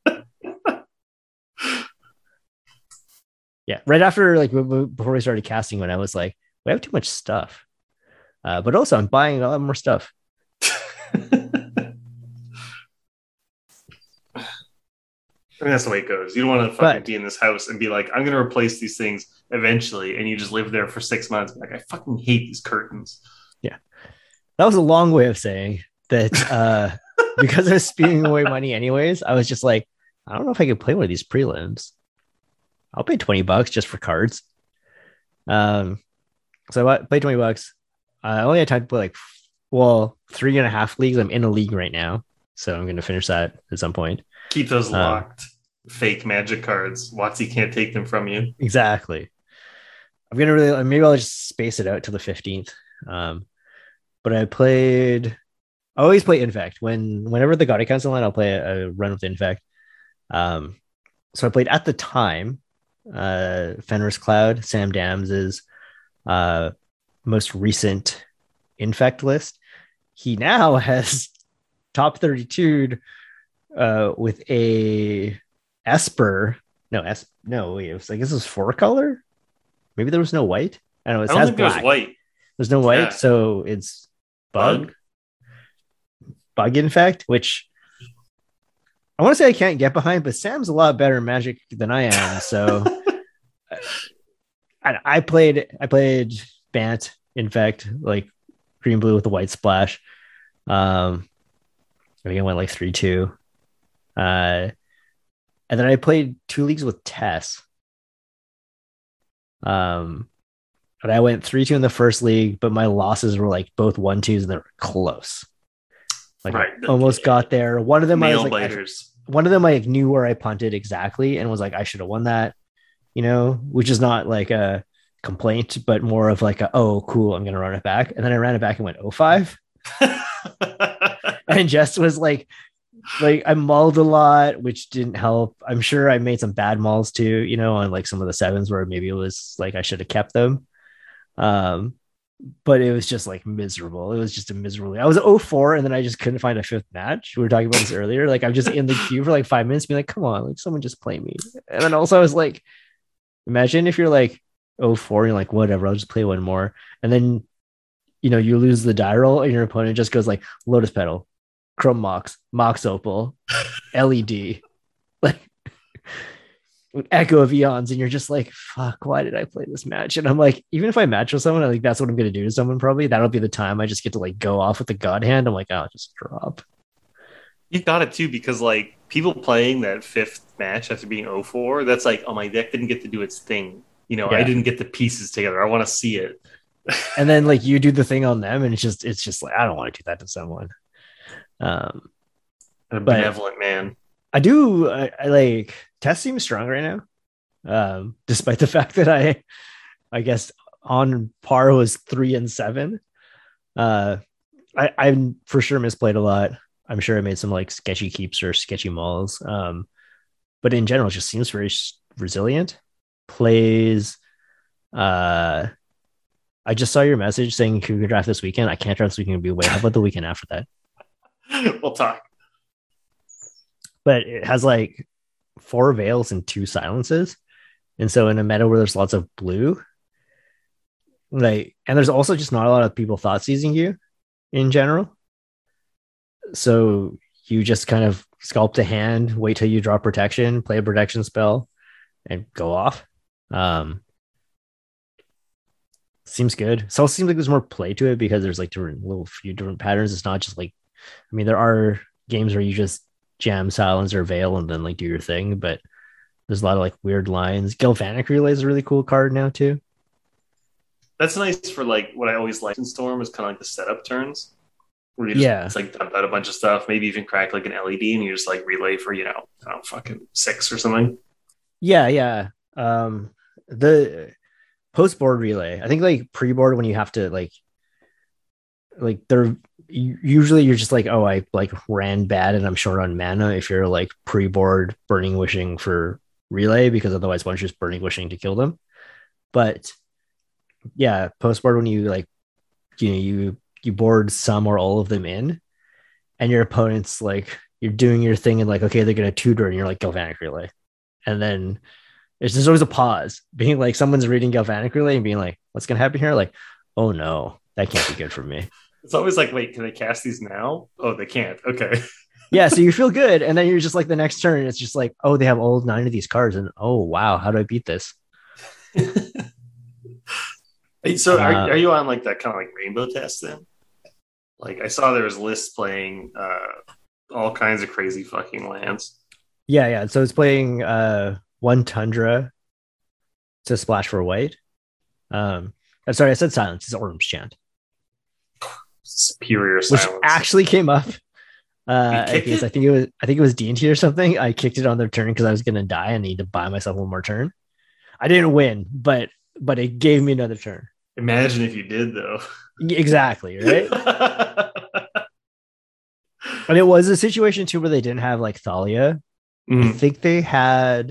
Yeah, right after like before we started casting, when I was like, we have too much stuff, but also I'm buying a lot more stuff. I mean, that's the way it goes. You don't want to fucking But be in this house and be like, I'm going to replace these things eventually. And you just live there for 6 months. Like, I fucking hate these curtains. yeah, that was a long way of saying that because I was spending away money anyways, I was just like, I don't know if I could play one of these prelims. I'll pay $20 just for cards. So I played $20. I only had time to play like, 3.5 leagues. I'm in a league right now, so I'm going to finish that at some point. Keep those locked. Fake magic cards. Watsy can't take them from you. Exactly. I'm going to maybe I'll just space it out to the 15th. But I always play Infect. Whenever the God Council line, I'll play a run with Infect. So I played at the time Fenris Cloud, Sam Dams's most recent Infect list. He now has top 32 with a Esper. Wait, I guess it was 4-color. Maybe there was no white. I don't know. I don't think there was white. There's no white, so it's bug Infect, which I want to say I can't get behind, but Sam's a lot better in Magic than I am. So I played Bant Infect, like green blue with the white splash. I think I went like 3-2. And then I played 2 leagues with Tess. But I went 3-2 in the first league, but my losses were like both 1-2s and they were close. Like right. I almost got there. One of them I was like, one of them I knew where I punted exactly and was like, I should have won that, which is not like a complaint, but more of like oh cool, I'm gonna run it back. And then I ran it back and went 0-5. And Jess was like I mulled a lot, which didn't help. I'm sure I made some bad mulls too, on like some of the 7s where maybe it was like I should have kept them. But it was just like miserable. It was just a miserable. I was 0-4 and then I just couldn't find a 5th match. We were talking about this earlier. Like I'm just in the queue for like 5 minutes, being like, come on, like someone just play me. And then also I was like, imagine if you're like 0-4, you're like, whatever, I'll just play one more. And then, you lose the die roll and your opponent just goes like Lotus Petal, Chrome Mox Opal, LED, like Echo of Eons, and you're just like, fuck, why did I play this match? And I'm like, even if I match with someone, I think that's what I'm gonna do to someone. Probably that'll be the time I just get to like go off with the God Hand. I'm like, oh, just drop. You got it too, because like people playing that 5th match after being 0-4, that's like, oh, my deck didn't get to do its thing. Yeah. I didn't get the pieces together. I want to see it. And then like you do the thing on them, and it's just like I don't want to do that to someone. A benevolent man. I do. I like Tess seems strong right now, despite the fact that I guess on par was 3-7. I'm for sure misplayed a lot. I'm sure I made some like sketchy keeps or sketchy malls. But in general, it just seems very resilient. Plays. I just saw your message saying you could draft this weekend. I can't draft this weekend. It'll be away. How about the weekend after that? We'll talk. But it has like 4 veils and 2 silences. And so in a meta where there's lots of blue, and there's also just not a lot of people thought seizing you in general. So you just kind of sculpt a hand, wait till you draw protection, play a protection spell, and go off. Seems good. So it seems like there's more play to it because there's like few different patterns. It's not just like, I mean, there are games where you just jam silence or veil and then like do your thing, but there's a lot of like weird lines. Galvanic Relay is a really cool card now too. That's nice for like what I always liked in Storm is kind of like the setup turns where you just it's like dump out a bunch of stuff, maybe even crack like an LED and you just like relay for, fucking 6 or something. Yeah. The post-board relay, I think like pre-board when you have to like they're usually you're just like, oh, I like ran bad and I'm short on mana if you're like pre-board burning wishing for relay, because otherwise one's just burning wishing to kill them. But yeah, post-board when you like you board some or all of them in and your opponent's like you're doing your thing and like, okay, they're gonna tutor and you're like Galvanic Relay, and then there's always a pause, being like someone's reading Galvanic Relay and being like, what's going to happen here? Like, oh no, that can't be good for me. It's always like, wait, can they cast these now? Oh, they can't. Okay. Yeah, so you feel good, and then you're just like the next turn, it's just like, oh, they have all 9 of these cards, and oh wow, how do I beat this? So Uh, are you on like that kind of like rainbow test then? Like I saw there was lists playing all kinds of crazy fucking lands. yeah, yeah. So it's playing one Tundra to splash for white. I'm sorry, I said silence. It's Orm's Chant, Superior which silence. actually came up. You kicked Because it? I think it was D&T or something. I kicked it on their turn because I was gonna die and need to buy myself one more turn. I didn't win, but it gave me another turn. Imagine if you did though. Exactly, right? And it was a situation too where they didn't have like Thalia. I Mm. think they had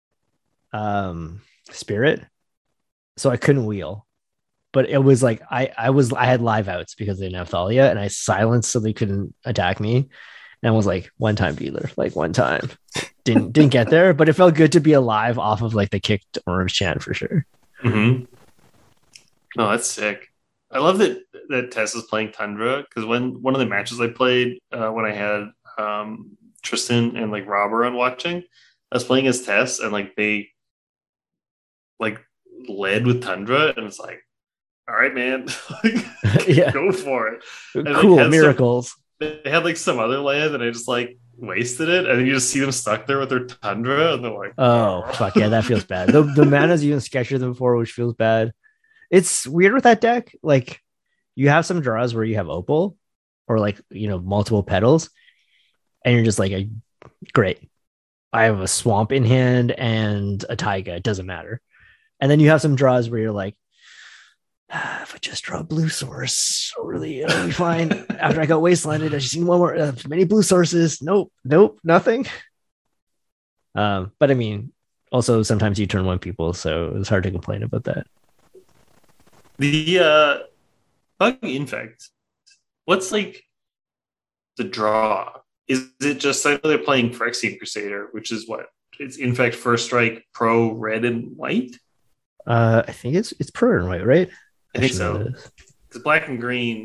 Spirit, so I couldn't wheel. But it was like I had live outs because they didn't have Thalia, and I silenced so they couldn't attack me. And was like one time dealer, like one time. Didn't get there, but it felt good to be alive off of like the kicked Orange Chant for sure. Mm-hmm. No, that's sick. I love that Tess is playing Tundra because when one of the matches I played when I had Tristan and like Robert on watching, I was playing as Tess and like they like led with Tundra and it's like, all right, man, Yeah, go for it. And like cool had some, miracles. they had like some other land and I just like wasted it, and then you just see them stuck there with their Tundra and they're like, Oh fuck yeah, that feels oh. bad. The mana's even sketchier than before, which feels bad. It's weird with that deck. Like you have some draws where you have Opal or like multiple petals, and you're just like, great. I have a swamp in hand and a taiga. It doesn't matter. And then you have some draws where you're like, if I just draw a blue source, really, it'll be fine. After I got wastelanded, I just need one more. Many blue sources. Nope, nope, nothing. But I mean, also sometimes you turn one people, so it's hard to complain about that. The bug infect. What's like the draw? Is it just I know they're playing Phyrexian Crusader, which is what it's infect first strike pro red and white? I think it's pro and white, right? I I think should know so. this. Because black and green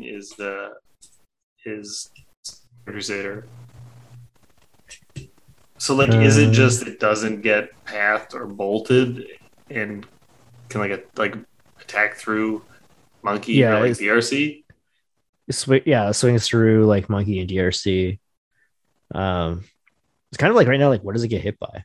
is Crusader. So like, is it Uh, just it doesn't get pathed or bolted and can like attack through monkey or yeah, like DRC? yeah, swings through like monkey and DRC. Um, it's kind of like right now, like what does it get hit by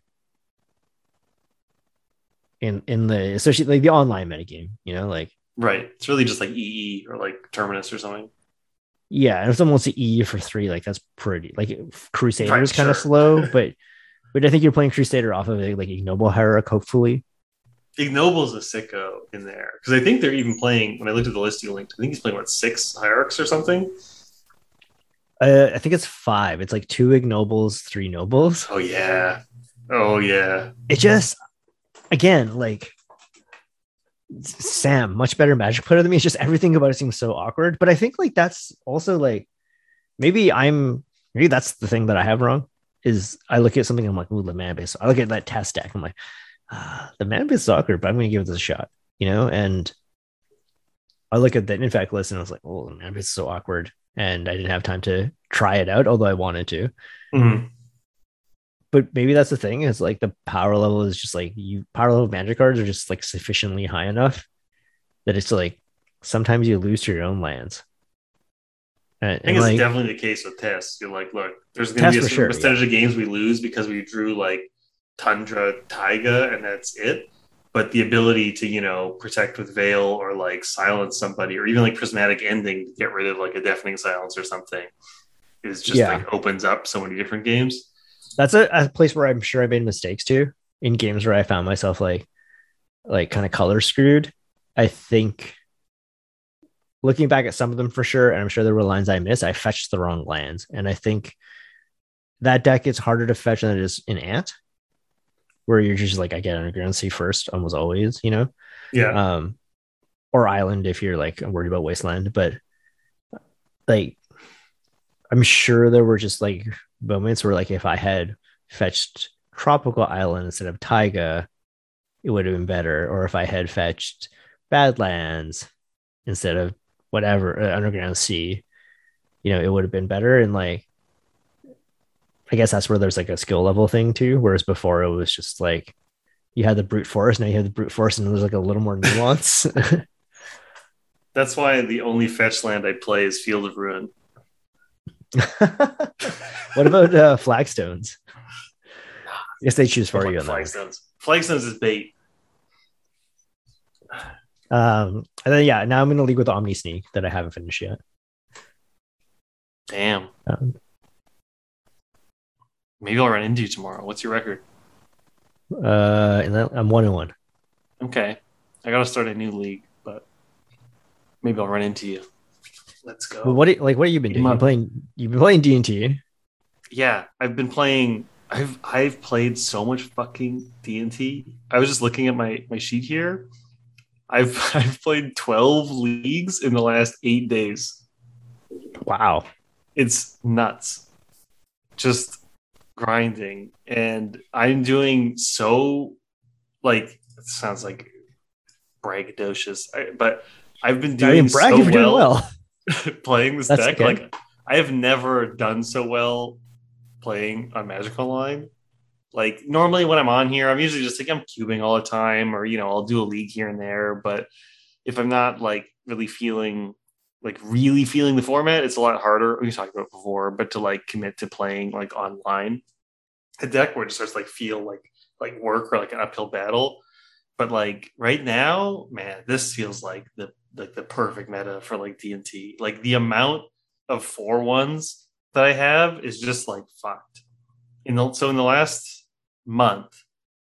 in the especially like the online metagame? Like Right. It's really just like EE or like Terminus or something. yeah, and if someone wants to E for 3, like that's pretty. Like Crusader Right. is kind of Sure. slow, but I think you're playing Crusader off of like Ignoble Hierarch, hopefully. Ignoble's a sicko in there because I think they're even playing. When I looked at the list you linked, I think he's playing what 6 hierarchs or something. I think it's 5. It's like 2 Ignobles, 3 Nobles. Oh yeah, oh yeah. It just again like Sam, much better Magic player than me. It's just everything about it seems so awkward. But I think like that's also like maybe that's the thing that I have wrong is I look at something, I'm like, ooh, the mana base. I look at that test deck, I'm like, the mana base is awkward, but I'm gonna give this a shot. And I look at the infect list and I was like, oh, the mana base is so awkward. And I didn't have time to try it out, although I wanted to. Mhm. But maybe that's the thing, is like the power level is just like power level Magic cards are just like sufficiently high enough that it's like sometimes you lose to your own lands. I think And it's like definitely the case with tests. You're like, look, there's going to test be a for certain sure, yeah. percentage of games we lose because we drew like Tundra, Taiga, and that's it. But the ability to, protect with Veil or like silence somebody or even like Prismatic Ending to get rid of like a Deafening Silence or something is just Yeah. like opens up so many different games. That's a place where I'm sure I made mistakes too, in games where I found myself like kind of color screwed. I think looking back at some of them for sure, and I'm sure there were lines I missed, I fetched the wrong lands. And I think that deck is harder to fetch than it is in Ant, where you're just like, I get Underground Sea first almost always. Yeah. Um, or Island if you're like worried about Wasteland. But like, I'm sure there were just like moments where like if I had fetched Tropical Island instead of Taiga, it would have been better. Or if I had fetched Badlands instead of whatever Underground Sea, it would have been better. And like I guess that's where there's like a skill level thing too. Whereas before it was just like you had the brute force, now you have the brute force, and there's like a little more nuance. That's why the only fetch land I play is Field of Ruin. What about flagstones? I guess they choose for you on that. Flagstones is bait. And then yeah, now I'm in a league with Omni Sneak that I haven't finished yet. Damn. Maybe I'll run into you tomorrow. What's your record? And then I'm 1-1. Okay, I gotta start a new league, but maybe I'll run into you. Let's go. Well, what have you been doing? You've been playing D&T. Yeah, I've been playing. I've played so much fucking D&T. I was just looking at my sheet here. I've played 12 leagues in the last 8 days. Wow, it's nuts. Just grinding, and I'm doing so like it sounds like braggadocious, but I've been doing doing well. Playing this deck. Okay. Like I have never done so well playing on Magic Online. Like normally when I'm on here, I'm usually just like I'm cubing all the time, or I'll do a league here and there. But if I'm not like really feeling the format, it's a lot harder. We talked about it before, but to like commit to playing like online a deck where it just starts to like feel like work or like an uphill battle. But like right now, man, this feels like the perfect meta for like D&T. Like the amount of 4/1s that I have is just like fucked. So in the last month,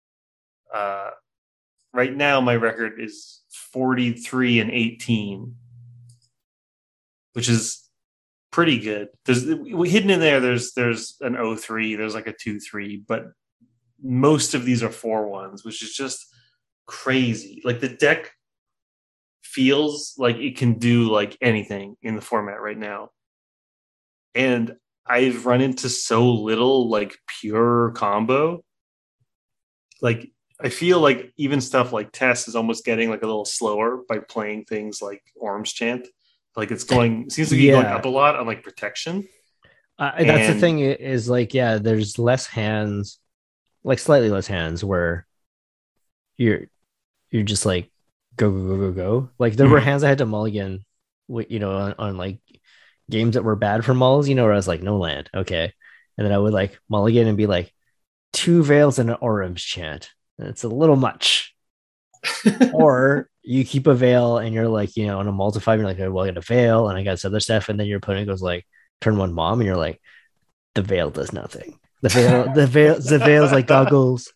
right now my record is 43-18, which is pretty good. There's hidden in there. There's an 0-3. There's like a 2-3, but most of these are 4/1s, which is just crazy. Like the deck feels like it can do like anything in the format right now, and I've run into so little like pure combo. Like I feel like even stuff like Test is almost getting like a little slower by playing things like Ormschant. Like it seems to be going up a lot on like protection. That's the thing is like, yeah, there's less hands, like slightly less hands where you're just like go. Like there were hands I had to mulligan, on like games that were bad for mulls, where I was like, no land, okay, and then I would like mulligan and be like 2 Veils and an Ormschant. It's a little much. Or you keep a Veil and you're like, on a multiply, you're like, well, I got a Veil and I got this other stuff, and then your opponent goes like turn 1 Mom, and you're like, the Veil does nothing. The Veil's like goggles.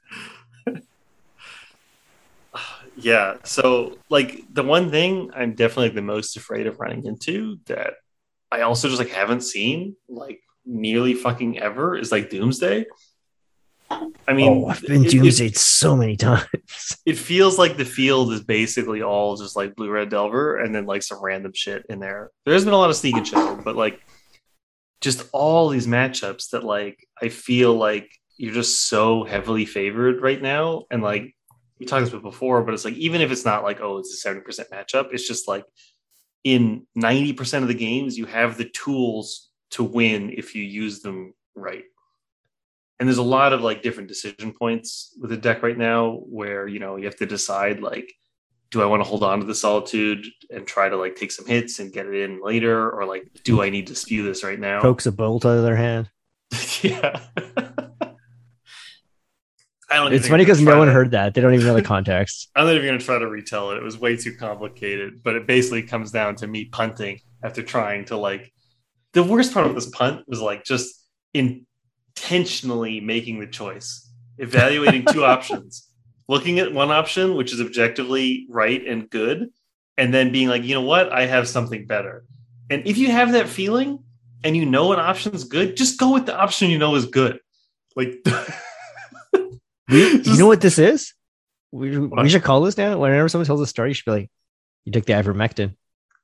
Yeah, so like the one thing I'm definitely the most afraid of running into that I also just like haven't seen like nearly fucking ever is like Doomsday. I mean, I've been Doomsday so many times. It feels like the field is basically all just like Blue Red Delver and then like some random shit in there. There's been a lot of Sneak and Show, but like just all these matchups that like I feel like you're just so heavily favored right now. And like we talked about before, but it's like even if it's not like, oh, it's a 70% matchup, it's just like in 90% of the games, you have the tools to win if you use them right. And there's a lot of like different decision points with the deck right now where, you have to decide like, do I want to hold on to the Solitude and try to like take some hits and get it in later? Or like, do I need to spew this right now? Pokes a bolt out of their hand. Yeah. It's funny because no one heard that. They don't even know the context. I'm not even going to try to retell it. It was way too complicated, but it basically comes down to me punting after trying to like, the worst part of this punt was like just intentionally making the choice, evaluating 2 options, looking at one option, which is objectively right and good, and then being like, you know what? I have something better. And if you have that feeling and you know an option's good, just go with the option you know is good. Like, you know what this is? We should call this now. Whenever someone tells a story, you should be like, you took the ivermectin.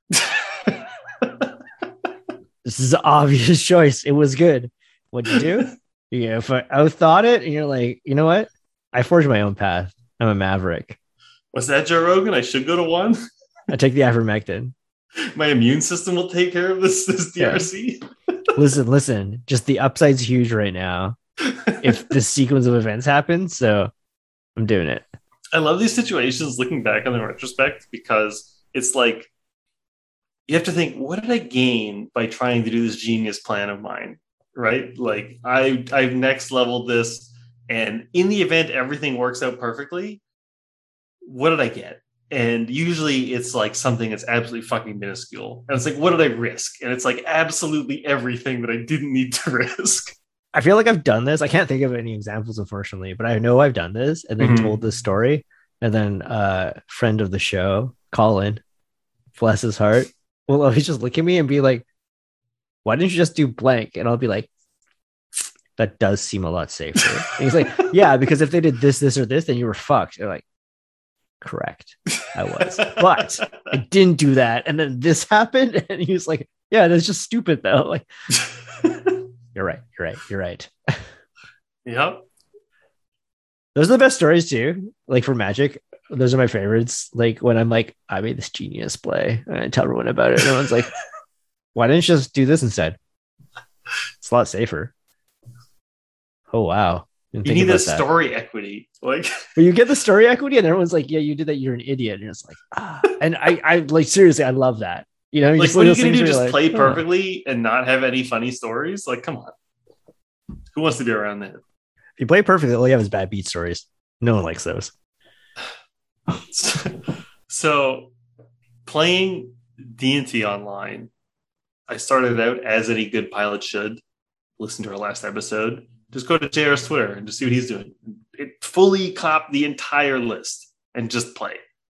This is an obvious choice. It was good. What'd you do? Yeah, if I outthought it, and you're like, you know what? I forged my own path. I'm a maverick. Was that Joe Rogan? I should go to 1. I take the ivermectin. My immune system will take care of this DRC. Listen. Just the upside's huge right now. If the sequence of events happens, so I'm doing it. I love these situations looking back on them in retrospect because it's like you have to think, what did I gain by trying to do this genius plan of mine? Right? Like I've next leveled this, and in the event everything works out perfectly, what did I get? And usually it's like something that's absolutely fucking minuscule. And it's like, what did I risk? And it's like absolutely everything that I didn't need to risk. I feel like I've done this. I can't think of any examples, unfortunately, but I know I've done this and then told this story. And then friend of the show, Colin, bless his heart, will always just look at me and be like, why didn't you just do blank? And I'll be like, that does seem a lot safer. And he's like, yeah, because if they did this, or this, then you were fucked. They're like, correct. I was. But I didn't do that. And then this happened. And he was like, yeah, that's just stupid though. Like, You're right. Yep. Those are the best stories too. Like for Magic, those are my favorites. Like when I'm like, I made this genius play and I tell everyone about it. And everyone's like, why didn't you just do this instead? It's a lot safer. Oh, wow. You need the story equity. Like, but you get the story equity and everyone's like, yeah, you did that. You're an idiot. And it's like, and I like, seriously, I love that. You know, like, what are you going to do? Just like, play perfectly and not have any funny stories? Like, come on. Who wants to be around that? If you play perfectly, all you have is bad beat stories. No one likes those. So, playing D&T online, I started out as any good pilot should. Listen to our last episode. Just go to JR's Twitter and just see what he's doing. It fully cop the entire list and just play.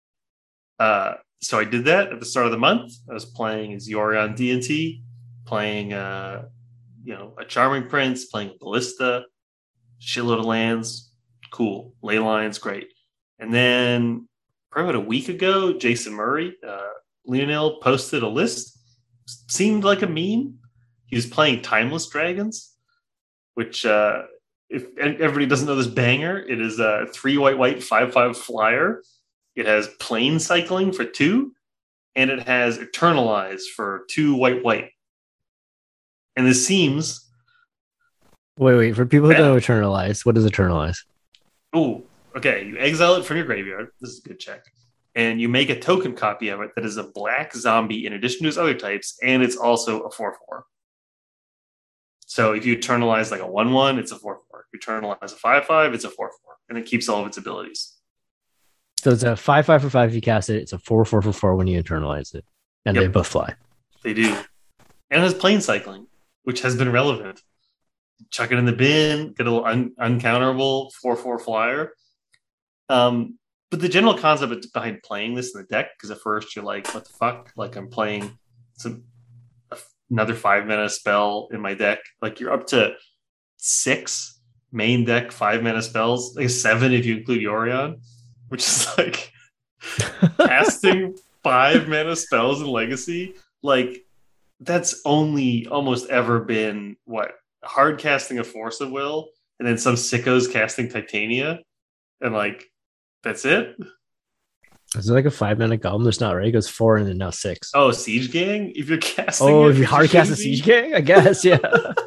So I did that at the start of the month. I was playing as Yorion D&T, playing a Charming Prince, playing Ballista, shitload of lands, cool. Ley lines, great. And then probably about a week ago, Jason Murray, Lionel posted a list. Seemed like a meme. He was playing Timeless Dragons, which if everybody doesn't know this banger, it is a 3 white 5/5 flyer. It has plane cycling for 2, and it has Eternalize for 2 white. And this seems... Wait. For people who don't know Eternalize, what is Eternalize? Oh, okay. You exile it from your graveyard. This is a good check. And you make a token copy of it that is a black zombie in addition to its other types, and it's also a 4/4. So if you Eternalize like a 1/1, it's a 4/4. If you Eternalize a 5/5, it's a 4/4. And it keeps all of its abilities. So it's a 5/5 for 5 if you cast it. It's a 4/4 for 4 when you Internalize it. And They both fly. They do. And it has plane cycling, which has been relevant. Chuck it in the bin, get a little uncounterable 4/4 flyer. But the general concept behind playing this in the deck, because at first you're like, what the fuck? Like I'm playing another 5-mana spell in my deck. Like you're up to 6 main deck 5-mana spells, like 7 if you include Yorion, which is like casting 5-mana spells in Legacy. Like that's only almost ever been hard casting a Force of Will, and then some sickos casting Titania, and like that's it. Is it like a 5-mana goblin? There's not, right? It goes 4 and then now 6. Oh, Siege Gang? If you're casting if you hard cast a Siege Gang? I guess, yeah.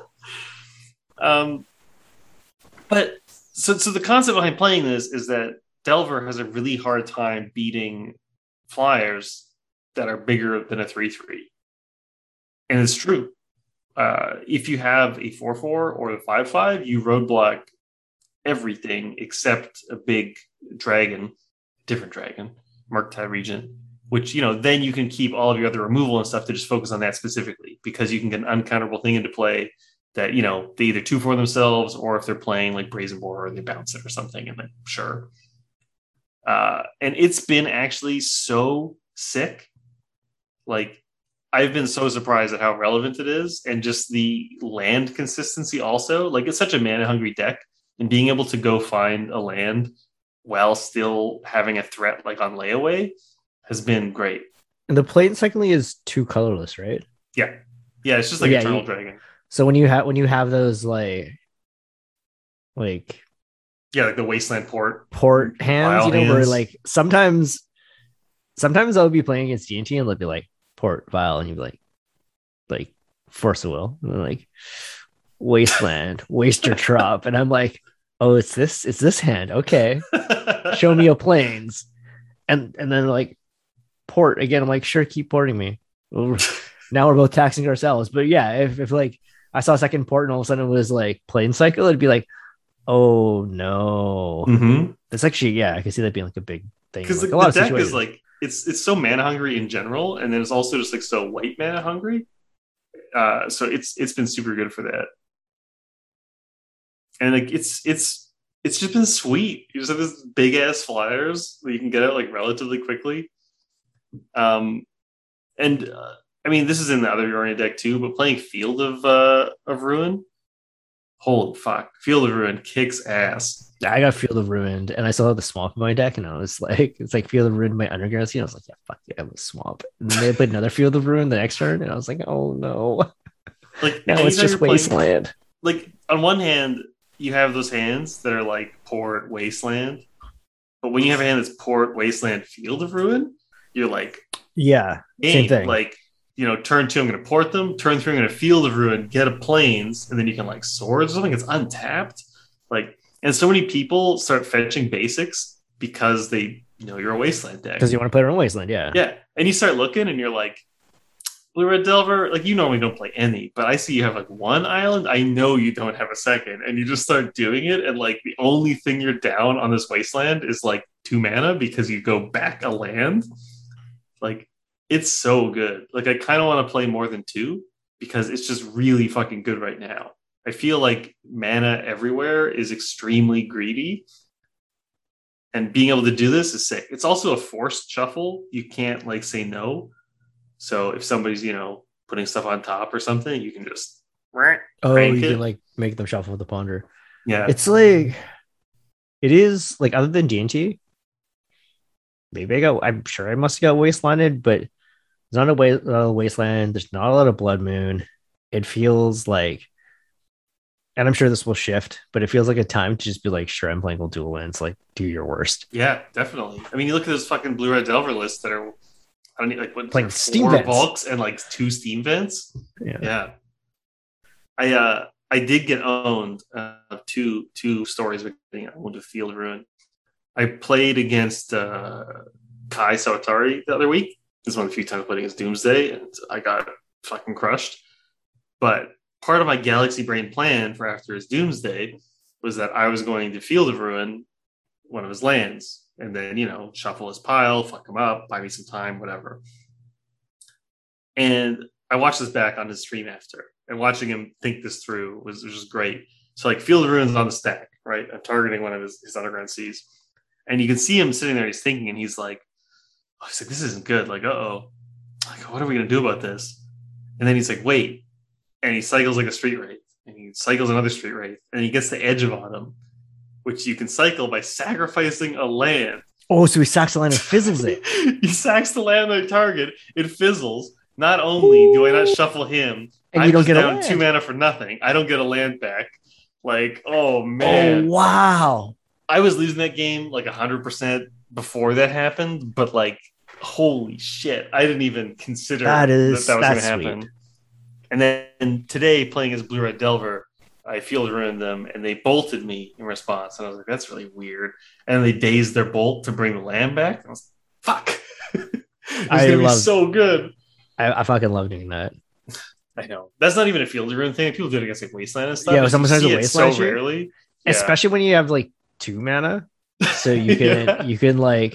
But so the concept behind playing this is that Delver has a really hard time beating flyers that are bigger than a 3/3. And it's true. If you have a 4/4 or a 5/5, you roadblock everything except a big dragon, different dragon, Murktide Regent, which, then you can keep all of your other removal and stuff to just focus on that specifically, because you can get an uncounterable thing into play that, they either 2/4 themselves, or if they're playing like Brazen Boar, they bounce it or something, and then sure. And it's been actually so sick. Like, I've been so surprised at how relevant it is, and just the land consistency also. Like, it's such a mana-hungry deck, and being able to go find a land while still having a threat like on layaway has been great. And the plane cycling is 2 colorless, right? Yeah. Yeah, it's just like Eternal Dragon. So when you have those like like the Wasteland Port hands, where like sometimes I'll be playing against D&T and they'll be like Port Vial, and you'd be like Force of Will. And they're like, Wasteland, Waster Trop. And I'm like, oh, it's this hand. Okay. Show me a planes. And then like port again. I'm like, sure, keep porting me. Now we're both taxing ourselves. But yeah, if like I saw a second port and all of a sudden it was like plane cycle, it'd be like, oh no. Mm-hmm. It's actually, yeah, I can see that being like a big thing. Because like, the deck is like it's so mana hungry in general, and then it's also just like so white mana hungry. So it's been super good for that. And like it's just been sweet. You just have this big ass flyers that you can get out like relatively quickly. I mean, this is in the other Yorion deck too, but playing Field of Ruin, holy fuck, Field of Ruin kicks ass. I got Field of Ruined, and I still have the Swamp in my deck, and I was like, it's like Field of Ruined my Underground Sea. I was like, yeah, fuck yeah, I'm a Swamp. And then they played another Field of Ruin the next turn, and I was like, oh no. Like now it's just Wasteland. Like on one hand, you have those hands that are like Port Wasteland, but when you have a hand that's Port Wasteland Field of Ruin, you're like, yeah, same thing. Like, you know, turn 2, I'm going to port them. Turn 3, I'm going to Field of Ruin, get a planes, and then you can like swords or something. It's untapped. Like, and so many people start fetching basics because they know you're a Wasteland deck. Because you want to play your own Wasteland, yeah. Yeah. And you start looking and you're like, Blue Red Delver, like you normally don't play any, but I see you have like one island. I know you don't have a second. And you just start doing it. And like the only thing you're down on this Wasteland is like 2 mana because you go back a land. Like, it's so good. Like, I kind of want to play more than 2 because it's just really fucking good right now. I feel like mana everywhere is extremely greedy. And being able to do this is sick. It's also a forced shuffle. You can't, like, say no. So if somebody's, you know, putting stuff on top or something, you can just can, like, make them shuffle with the Ponder. Yeah. It's like, it is, like, other than D&T, maybe I'm sure I must have got Wastelanded, but there's not a Wasteland. There's not a lot of Blood Moon. It feels like, and I'm sure this will shift, but it feels like a time to just be like, sure, I'm playing with dual lands. Like, do your worst. Yeah, definitely. I mean, you look at those fucking Blue Red Delver lists that are, I don't need like what, playing like Steam 4 vents. bulks and like 2 Steam vents. Yeah. I did get owned two stories with getting owned with Field of Ruin. I played against Kai Sawatari the other week. This is one of the few times I played against Doomsday, and I got fucking crushed. But part of my Galaxy Brain plan for after his Doomsday was that I was going to Field of Ruin one of his lands, and then, you know, shuffle his pile, fuck him up, buy me some time, whatever. And I watched this back on his stream after, and watching him think this through was just great. So, like, Field of Ruin's on the stack, right? I'm targeting one of his Underground Seas. And you can see him sitting there, he's thinking, and he's like, this isn't good. Like, uh-oh. Like, what are we going to do about this? And then he's like, wait. And he cycles like a Street Wraith. And he cycles another Street Wraith. And he gets the Edge of Autumn, which you can cycle by sacrificing a land. Oh, so he sacks the land and fizzles it. He sacks the land on the target. It fizzles. Not only do I not shuffle him, and I'm you don't just get down a land. 2 mana for nothing. I don't get a land back. Like, oh, man. Oh, wow. I was losing that game like 100% before that happened, but like, holy shit, I didn't even consider that was going to happen. Sweet. And then today, playing as Blue Red Delver, I Field Ruined them, and they bolted me in response. And I was like, that's really weird. And they dazed their bolt to bring the land back. And I was like, fuck. It's going to be so good. I fucking love doing that. I know. That's not even a Field Ruined thing. People do it against like Wasteland and stuff. Yeah, sometimes a Wasteland so rarely. Yeah. Especially when you have like 2 mana. So you can you can like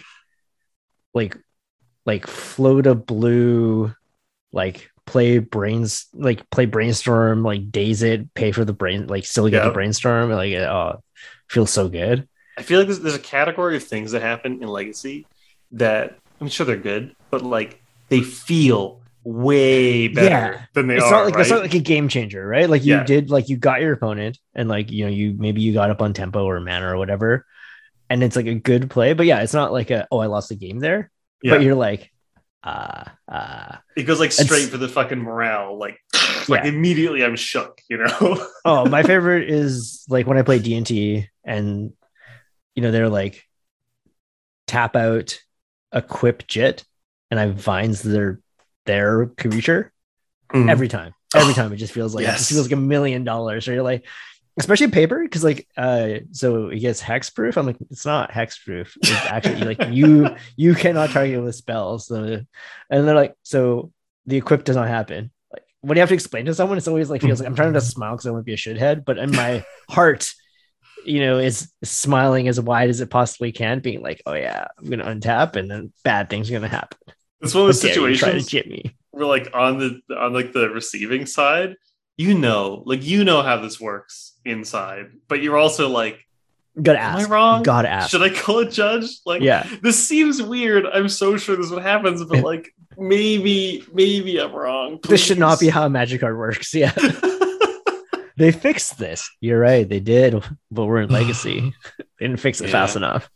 float a blue, like play brainstorm, like daze it, pay for the brain, like still get the brainstorm, like feels so good. I feel like there's a category of things that happen in Legacy that I'm sure they're good, but like they feel way better than they are. It's not like a game changer, right? Like you did, like you got your opponent, and like, you know, you got up on tempo or mana or whatever, and it's like a good play. But yeah, it's not like I lost the game there. Yeah. But you're like, it goes like straight for the fucking morale. Like immediately I'm shook, you know? Oh, my favorite is like when I play D&T and, you know, they're like tap out, equip Jit, and I vines their creature every time. Every time it just feels like yes. it just feels like $1 million. Or you're like, especially paper, because like so it gets hex proof. I'm like, it's not hex proof. It's actually like you cannot target with spells. So, and they're like, so the equip does not happen. Like when you have to explain to someone, it's always like feels like I'm trying to smile because I want to be a shithead, but in my heart, is smiling as wide as it possibly can, being like, oh yeah, I'm gonna untap and then bad things are gonna happen. It's one of those situations try to chip me. We're like on the receiving side, how this works inside, but you're also like, gotta am ask. I wrong? Gotta ask. Should I call a judge? Like, yeah, this seems weird. I'm so sure this is what happens, but like maybe I'm wrong. Please. This should not be how a magic card works. Yeah. They fixed this. You're right. They did, but we're in Legacy. They didn't fix it fast enough.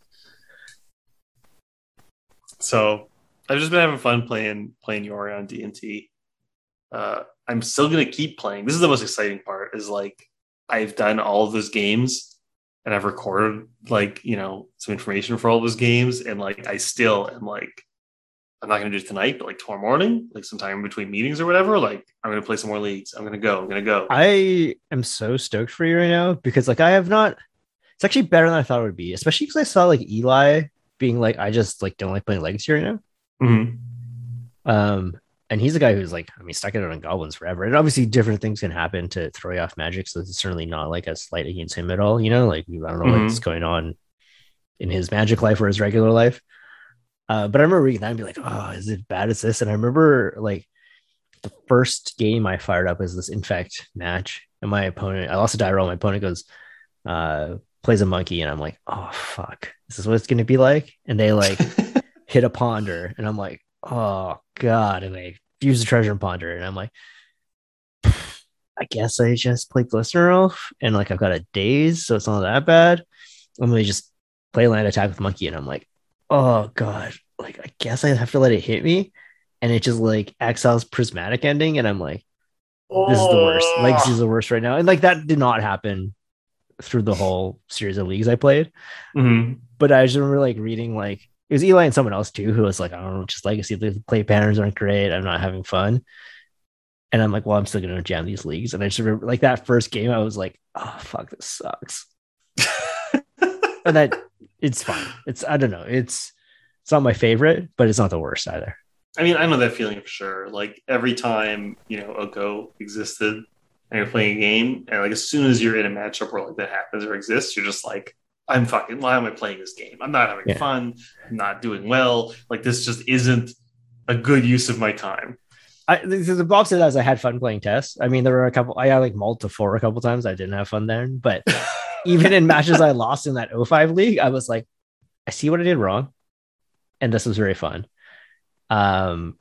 So I've just been having fun playing Yori on D&T. I'm still gonna keep playing. This is the most exciting part. Is like I've done all of those games, and I've recorded some information for all those games, and like I still am like, I'm not going to do it tonight, but like tomorrow morning, like sometime between meetings or whatever, like I'm going to play some more leagues. I'm going to go. I am so stoked for you right now because like I have not, it's actually better than I thought it would be, especially because I saw like Eli being like, I just like don't like playing Legacy right now. Mm-hmm. And he's a guy who's like, I mean, stuck it out on goblins forever. And obviously different things can happen to throw you off magic. So it's certainly not like a slight against him at all. Like, I don't know what's going on in his magic life or his regular life. But I remember reading that and be like, oh, is it bad as this? And I remember like the first game I fired up is this Infect match. And my opponent, I lost a die roll. My opponent goes, plays a monkey. And I'm like, oh, fuck. This is what it's going to be like. And they like hit a ponder. And I'm like, oh, God. And they use the treasure and ponder. And I'm like, I guess I just play Glistener Elf. And like I've got a daze. So it's not that bad. I'm going to just play land attack with monkey. And I'm like, oh God, like I guess I have to let it hit me, and it just like exiles prismatic ending, and I'm like, this is the worst. Legacy is the worst right now, and like that did not happen through the whole series of leagues I played. But I just remember like reading like it was Eli and someone else too who was like, I don't know, just Legacy, the play patterns aren't great. I'm not having fun, and I'm like, well, I'm still gonna jam these leagues. And I just remember like that first game, I was like, oh fuck, this sucks. And that. It's fine. I don't know. It's not my favorite, but it's not the worst either. I mean, I know that feeling for sure. Like every time, Oko existed and you're playing a game, and like as soon as you're in a matchup where like that happens or exists, you're just like, why am I playing this game? I'm not having fun. I'm not doing well. Like this just isn't a good use of my time. The opposite as I had fun playing tests. I mean, there were I had like multi 4 a couple times. I didn't have fun there, but even in matches I lost in that 05 league, I was like, I see what I did wrong. And this was very fun. And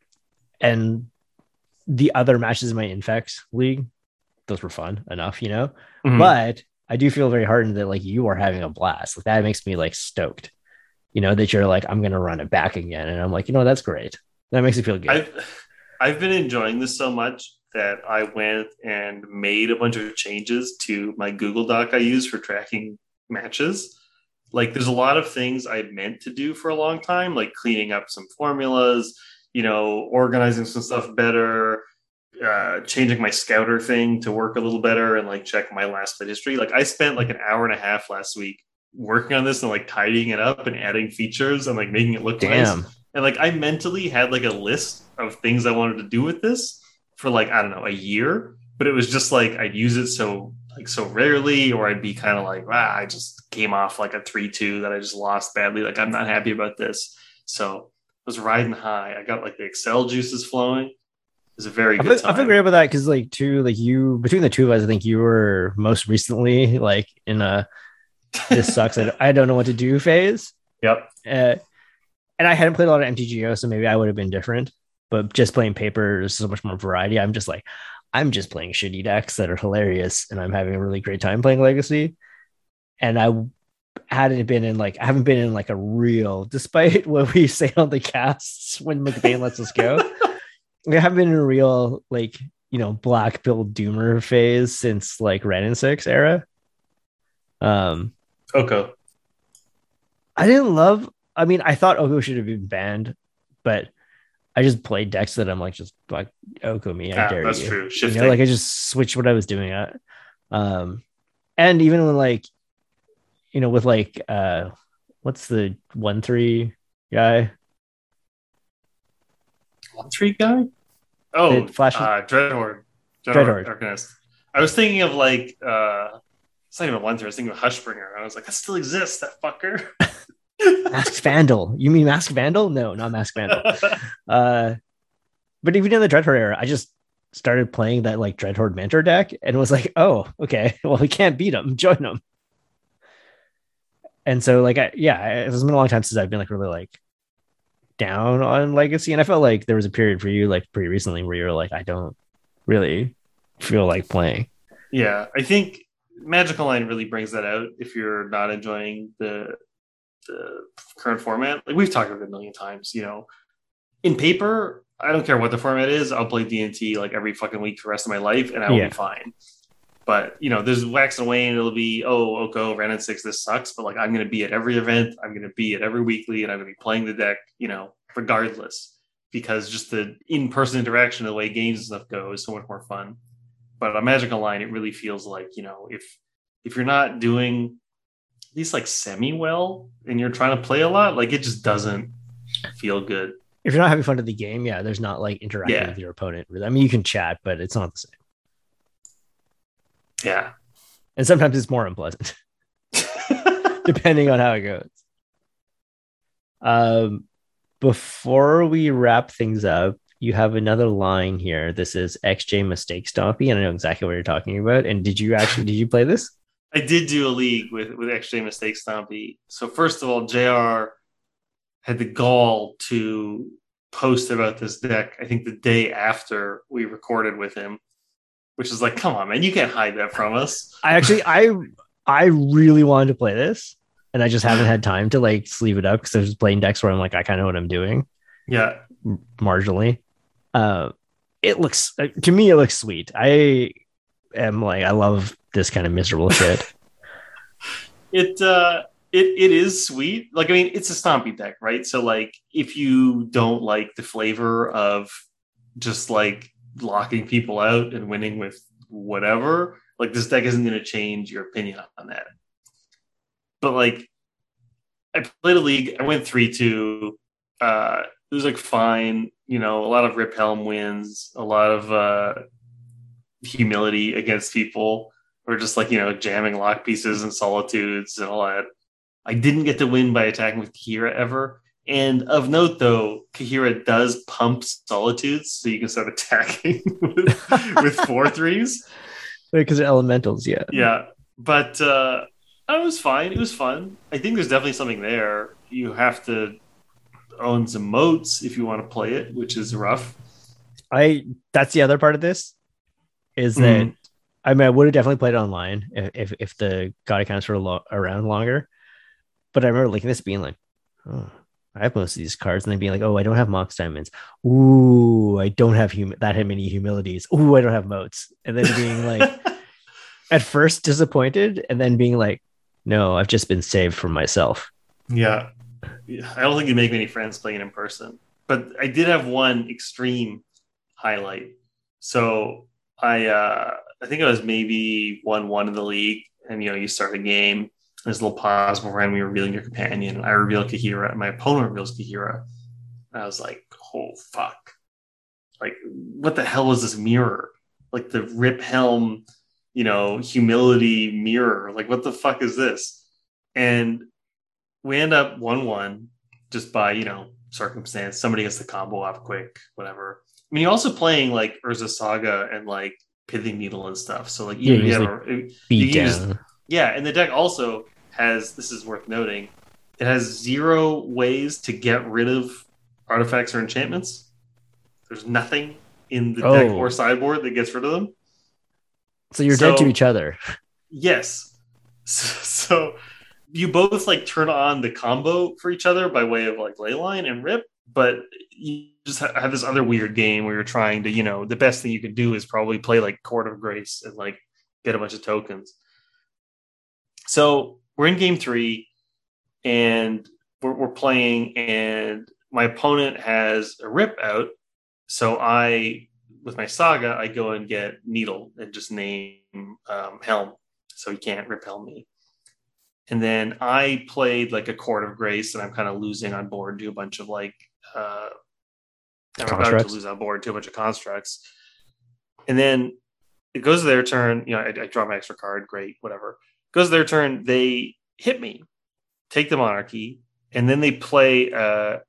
the other matches in my Infect league, those were fun enough, but I do feel very heartened that like you are having a blast. Like that makes me like stoked, that you're like, I'm going to run it back again. And I'm like, that's great. That makes me feel good. I've been enjoying this so much that I went and made a bunch of changes to my Google Doc I use for tracking matches. Like there's a lot of things I meant to do for a long time, like cleaning up some formulas, organizing some stuff better, changing my scouter thing to work a little better and like check my last play history. Like I spent like an hour and a half last week working on this and like tidying it up and adding features and like making it look nice. And like I mentally had like a list of things I wanted to do with this for like, I don't know, a year, but it was just like I'd use it so rarely, or I'd be kind of like, I just came off like a 3-2 that I just lost badly. Like I'm not happy about this. So I was riding high. I got like the Excel juices flowing. It was a very good time. I feel great about that because like you between the two of us, I think you were most recently like in a this sucks. I don't know what to do phase. Yep. And I hadn't played a lot of MTGO, so maybe I would have been different. But just playing paper, there's so much more variety. I'm just playing shitty decks that are hilarious, and I'm having a really great time playing Legacy. And I haven't been in like a real, despite what we say on the casts when McBain lets us go. I haven't been in a real like black pill doomer phase since like Red and 6 era. Oko. I thought Oko should have been banned, but I just played decks that I'm like just like Okami, I dare that's you. true. You know, like I just switched what I was doing at. And even when like, you know, with like what's the 1/3 guy? 1/3 guy? Oh, That flashes Dreadhorde. Dreadhorde. Arcanist. I was thinking of like it's not even 1/3, I was thinking of Hushbringer. I was like, that still exists, that fucker. Mask Vandal. You mean Mask Vandal? No, not Mask Vandal. But even in the Dreadhorde era, I just started playing that like Dreadhorde Mentor deck and was like, oh, okay, well, we can't beat him. Join him. And so, like, it's been a long time since I've been like really like down on Legacy. And I felt like there was a period for you, like pretty recently, where you were like, I don't really feel like playing. Yeah, I think Magic Online really brings that out if you're not enjoying the current format. Like we've talked about it a million times, you know. In paper, I don't care what the format is. I'll play D&T like every fucking week for the rest of my life, and I will be fine. But you know, there's wax and wane. It'll be Oko, Ran 6, this sucks. But like I'm gonna be at every event, I'm gonna be at every weekly, and I'm gonna be playing the deck, you know, regardless. Because just the in-person interaction, the way games and stuff go, is so much more fun. But on Magic Online, it really feels like, you know, if you're not doing at least like semi well and you're trying to play a lot, like it just doesn't feel good. If you're not having fun at the game, there's not like interacting with your opponent. I mean, you can chat, but it's not the same. Yeah. And sometimes it's more unpleasant, depending on how it goes. Before we wrap things up, you have another line here. This is XJ Mistake Stompy, and I know exactly what you're talking about. And did you play this? I did do a league with XJ Mistake Stompy. So first of all, JR had the gall to post about this deck, I think the day after we recorded with him, which is like, come on, man, you can't hide that from us. I really wanted to play this, and I just haven't had time to like sleeve it up because there's playing decks where I'm like, I kind of know what I'm doing. Yeah. Marginally. It looks, to me, it looks sweet. I am like, I love this kind of miserable shit. It is sweet. Like, I mean, it's a Stompy deck, right? So like, if you don't like the flavor of just like locking people out and winning with whatever, like this deck isn't going to change your opinion on that. But like, I played a league. I went 3-2. It was like fine, you know, a lot of Rip Helm wins, a lot of humility against people, or just like, you know, jamming lock pieces and solitudes and all that. I didn't get to win by attacking with Kahira ever. And of note, though, Kahira does pump solitudes, so you can start attacking with 4/3s. Because they're elementals, yeah. Yeah. But it was fine. It was fun. I think there's definitely something there. You have to own some moats if you want to play it, which is rough. That's the other part of this, is that I mean, I would have definitely played it online if the god accounts were around longer. But I remember looking at this being like, oh, I have most of these cards, and then being like, oh, I don't have Mox Diamonds. Ooh, I don't have that many humilities. Ooh, I don't have moats. And then being like, at first disappointed, and then being like, no, I've just been saved from myself. Yeah. I don't think you make many friends playing in person. But I did have one extreme highlight. So I think I was maybe 1-1 in the league, and you know, you start a game. There's a little pause beforehand when you're revealing your companion. I reveal Kahira, and my opponent reveals Kahira. And I was like, oh, fuck. Like, what the hell is this mirror? Like the Rip Helm, you know, humility mirror. Like, what the fuck is this? And we end up 1-1 just by, you know, circumstance. Somebody gets the combo off quick, whatever. I mean, you're also playing like Urza Saga and like Pithing Needle and stuff. So, like, beat down. Yeah, and the deck also has, this is worth noting, it has 0 ways to get rid of artifacts or enchantments. There's nothing in the deck or sideboard that gets rid of them. So you're dead to each other. Yes. So you both like turn on the combo for each other by way of like Leyline and Rip, but you just have this other weird game where you're trying to, you know, the best thing you can do is probably play like Court of Grace and like get a bunch of tokens. So we're in game 3 and we're playing, and my opponent has a rip out. So with my Saga, I go and get Needle and just name Helm. So he can't rip Helm me. And then I played like a Court of Grace, and I'm kind of losing on board to a bunch of like I'm about to lose on board to a bunch of constructs. And then it goes to their turn. I draw my extra card. Great, whatever. Goes to their turn. They hit me, take the Monarchy, and then they play a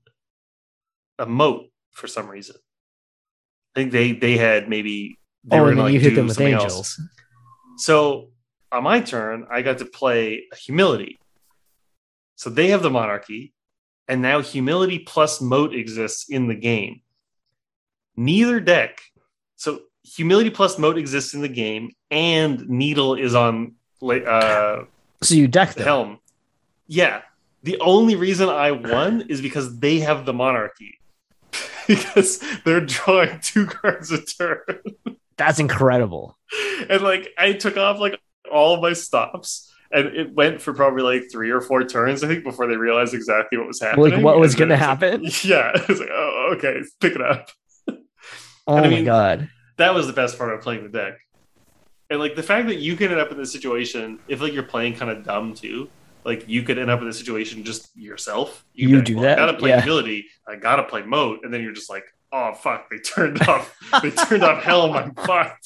moat for some reason. I think they had maybe they were going to hit them with angels. Else. So on my turn, I got to play a Humility. So they have the Monarchy, and now Humility plus Moat exists in the game. Neither deck. So Humility plus Moat exists in the game, and Needle is on so you deck the Helm. Yeah. The only reason I won is because they have the Monarchy. Because they're drawing 2 cards a turn. That's incredible. And like I took off like all of my stops, and it went for probably like 3 or 4 turns, I think, before they realized exactly what was happening. Like what was going to happen? Like, yeah, it was like, oh, okay, pick it up. Oh my god, that was the best part of playing the deck. And like the fact that you can end up in this situation, if like you're playing kind of dumb too, like you could end up in this situation just yourself. You do that. I gotta play Ability. I gotta play Moat, and then you're just like, oh fuck, they turned off. They turned off Helm. I'm fucked.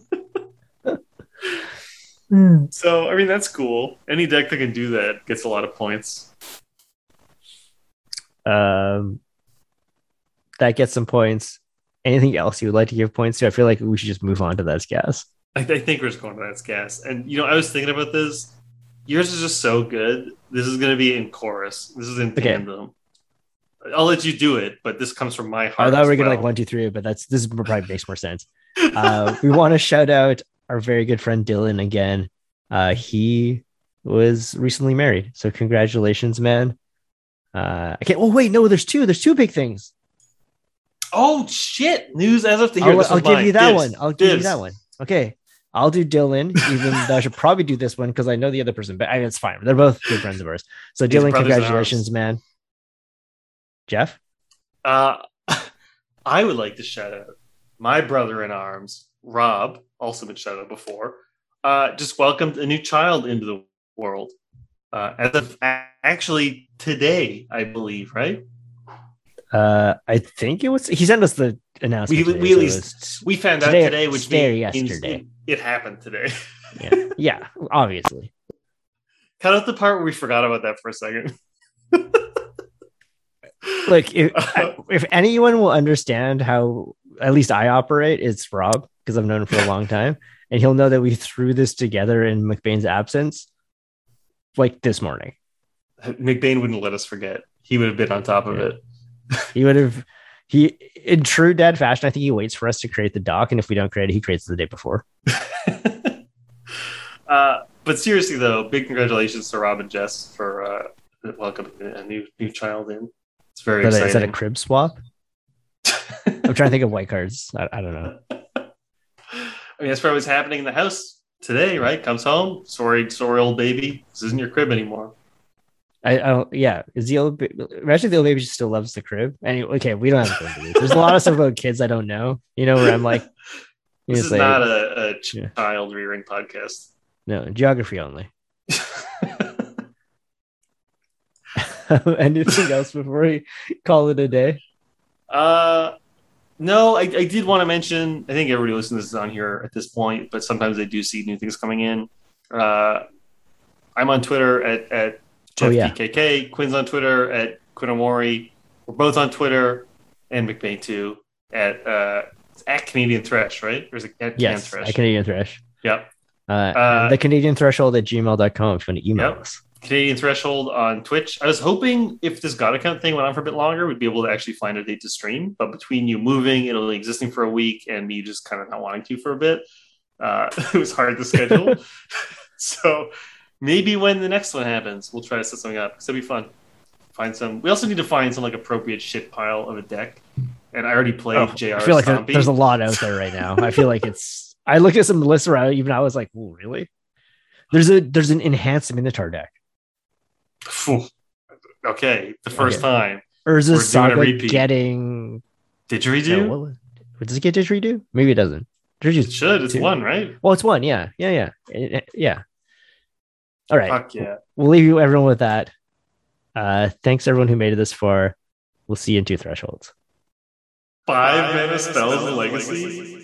So I mean that's cool. Any deck that can do that gets a lot of points. That gets some points. Anything else you would like to give points to? I feel like we should just move on to That's Gas. I think we're just going to That's Gas. And I was thinking about this. Yours is just so good. This is going to be in chorus. This is in tandem. I'll let you do it, but this comes from my heart. I thought we were going to like 1, 2, 3, but this probably makes more sense. We want to shout out our very good friend Dylan again. He was recently married, so congratulations, man. I can't. Oh wait, no, there's two big things. Oh shit! News as of the year. I'll give you that one. I'll give you that one. Okay. I'll do Dylan, even though I should probably do this one because I know the other person, but it's fine. They're both good friends of ours. So Dylan, congratulations, man. Jeff? I would like to shout out my brother in arms, Rob, also been shouted out before, just welcomed a new child into the world. As of actually today, I believe, right? I think it was. He sent us the announcement. We found out today, which means yesterday. It happened today. Yeah, obviously. Cut out the part where we forgot about that for a second. Look, if anyone will understand how at least I operate, it's Rob, because I've known him for a long time, and he'll know that we threw this together in McBain's absence, like this morning. McBain wouldn't let us forget. He would have been on top of it. He would have. He, in true dad fashion, I think he waits for us to create the doc, and if we don't create it, he creates it the day before. But seriously, though, big congratulations to Rob and Jess for welcoming a new child in. It's very exciting. Is that a crib swap? I'm trying to think of white cards. I don't know. I mean, that's probably what's happening in the house today, right? Comes home, sorry, old baby. This isn't your crib anymore. I don't. Yeah, is the old? Imagine the old baby still loves the crib. Anyway, okay, we don't have to. There's a lot of stuff about kids I don't know. Where I'm like, this is not a child rearing podcast. No, geography only. Anything else before we call it a day? No, I did want to mention. I think everybody listening to this is on here at this point, but sometimes they do see new things coming in. I'm on Twitter at JeffDKK. Quinn's on Twitter at Quinamori. We're both on Twitter, and McBain too at Canadian Thresh, right? Or is it at yes, Thresh? At Canadian Thresh. Yep. The Canadian Threshold at gmail.com if you want to email us. Canadian Threshold on Twitch. I was hoping if this God account thing went on for a bit longer, we'd be able to actually find a date to stream. But between you moving, it only existing for a week, and me just kind of not wanting to for a bit, it was hard to schedule. So maybe when the next one happens, we'll try to set something up because it'll be fun. We also need to find some like appropriate shit pile of a deck. And I already played JR. I feel like there's a lot out there right now. I feel like I looked at some lists around. Even I was like, "Oh, really?" There's an enhanced Minotaur deck. Okay, the first time. Urza's We're doing a Saga repeat. getting Didgeridoo? what does it get didgeridoo? Maybe it doesn't. It should. It's two. one, right? Well, it's one. Yeah. Yeah. All right. Fuck yeah. We'll leave you everyone with that. Thanks everyone who made it this far. We'll see you in 2 Thresholds. 5 mana spells and legacy.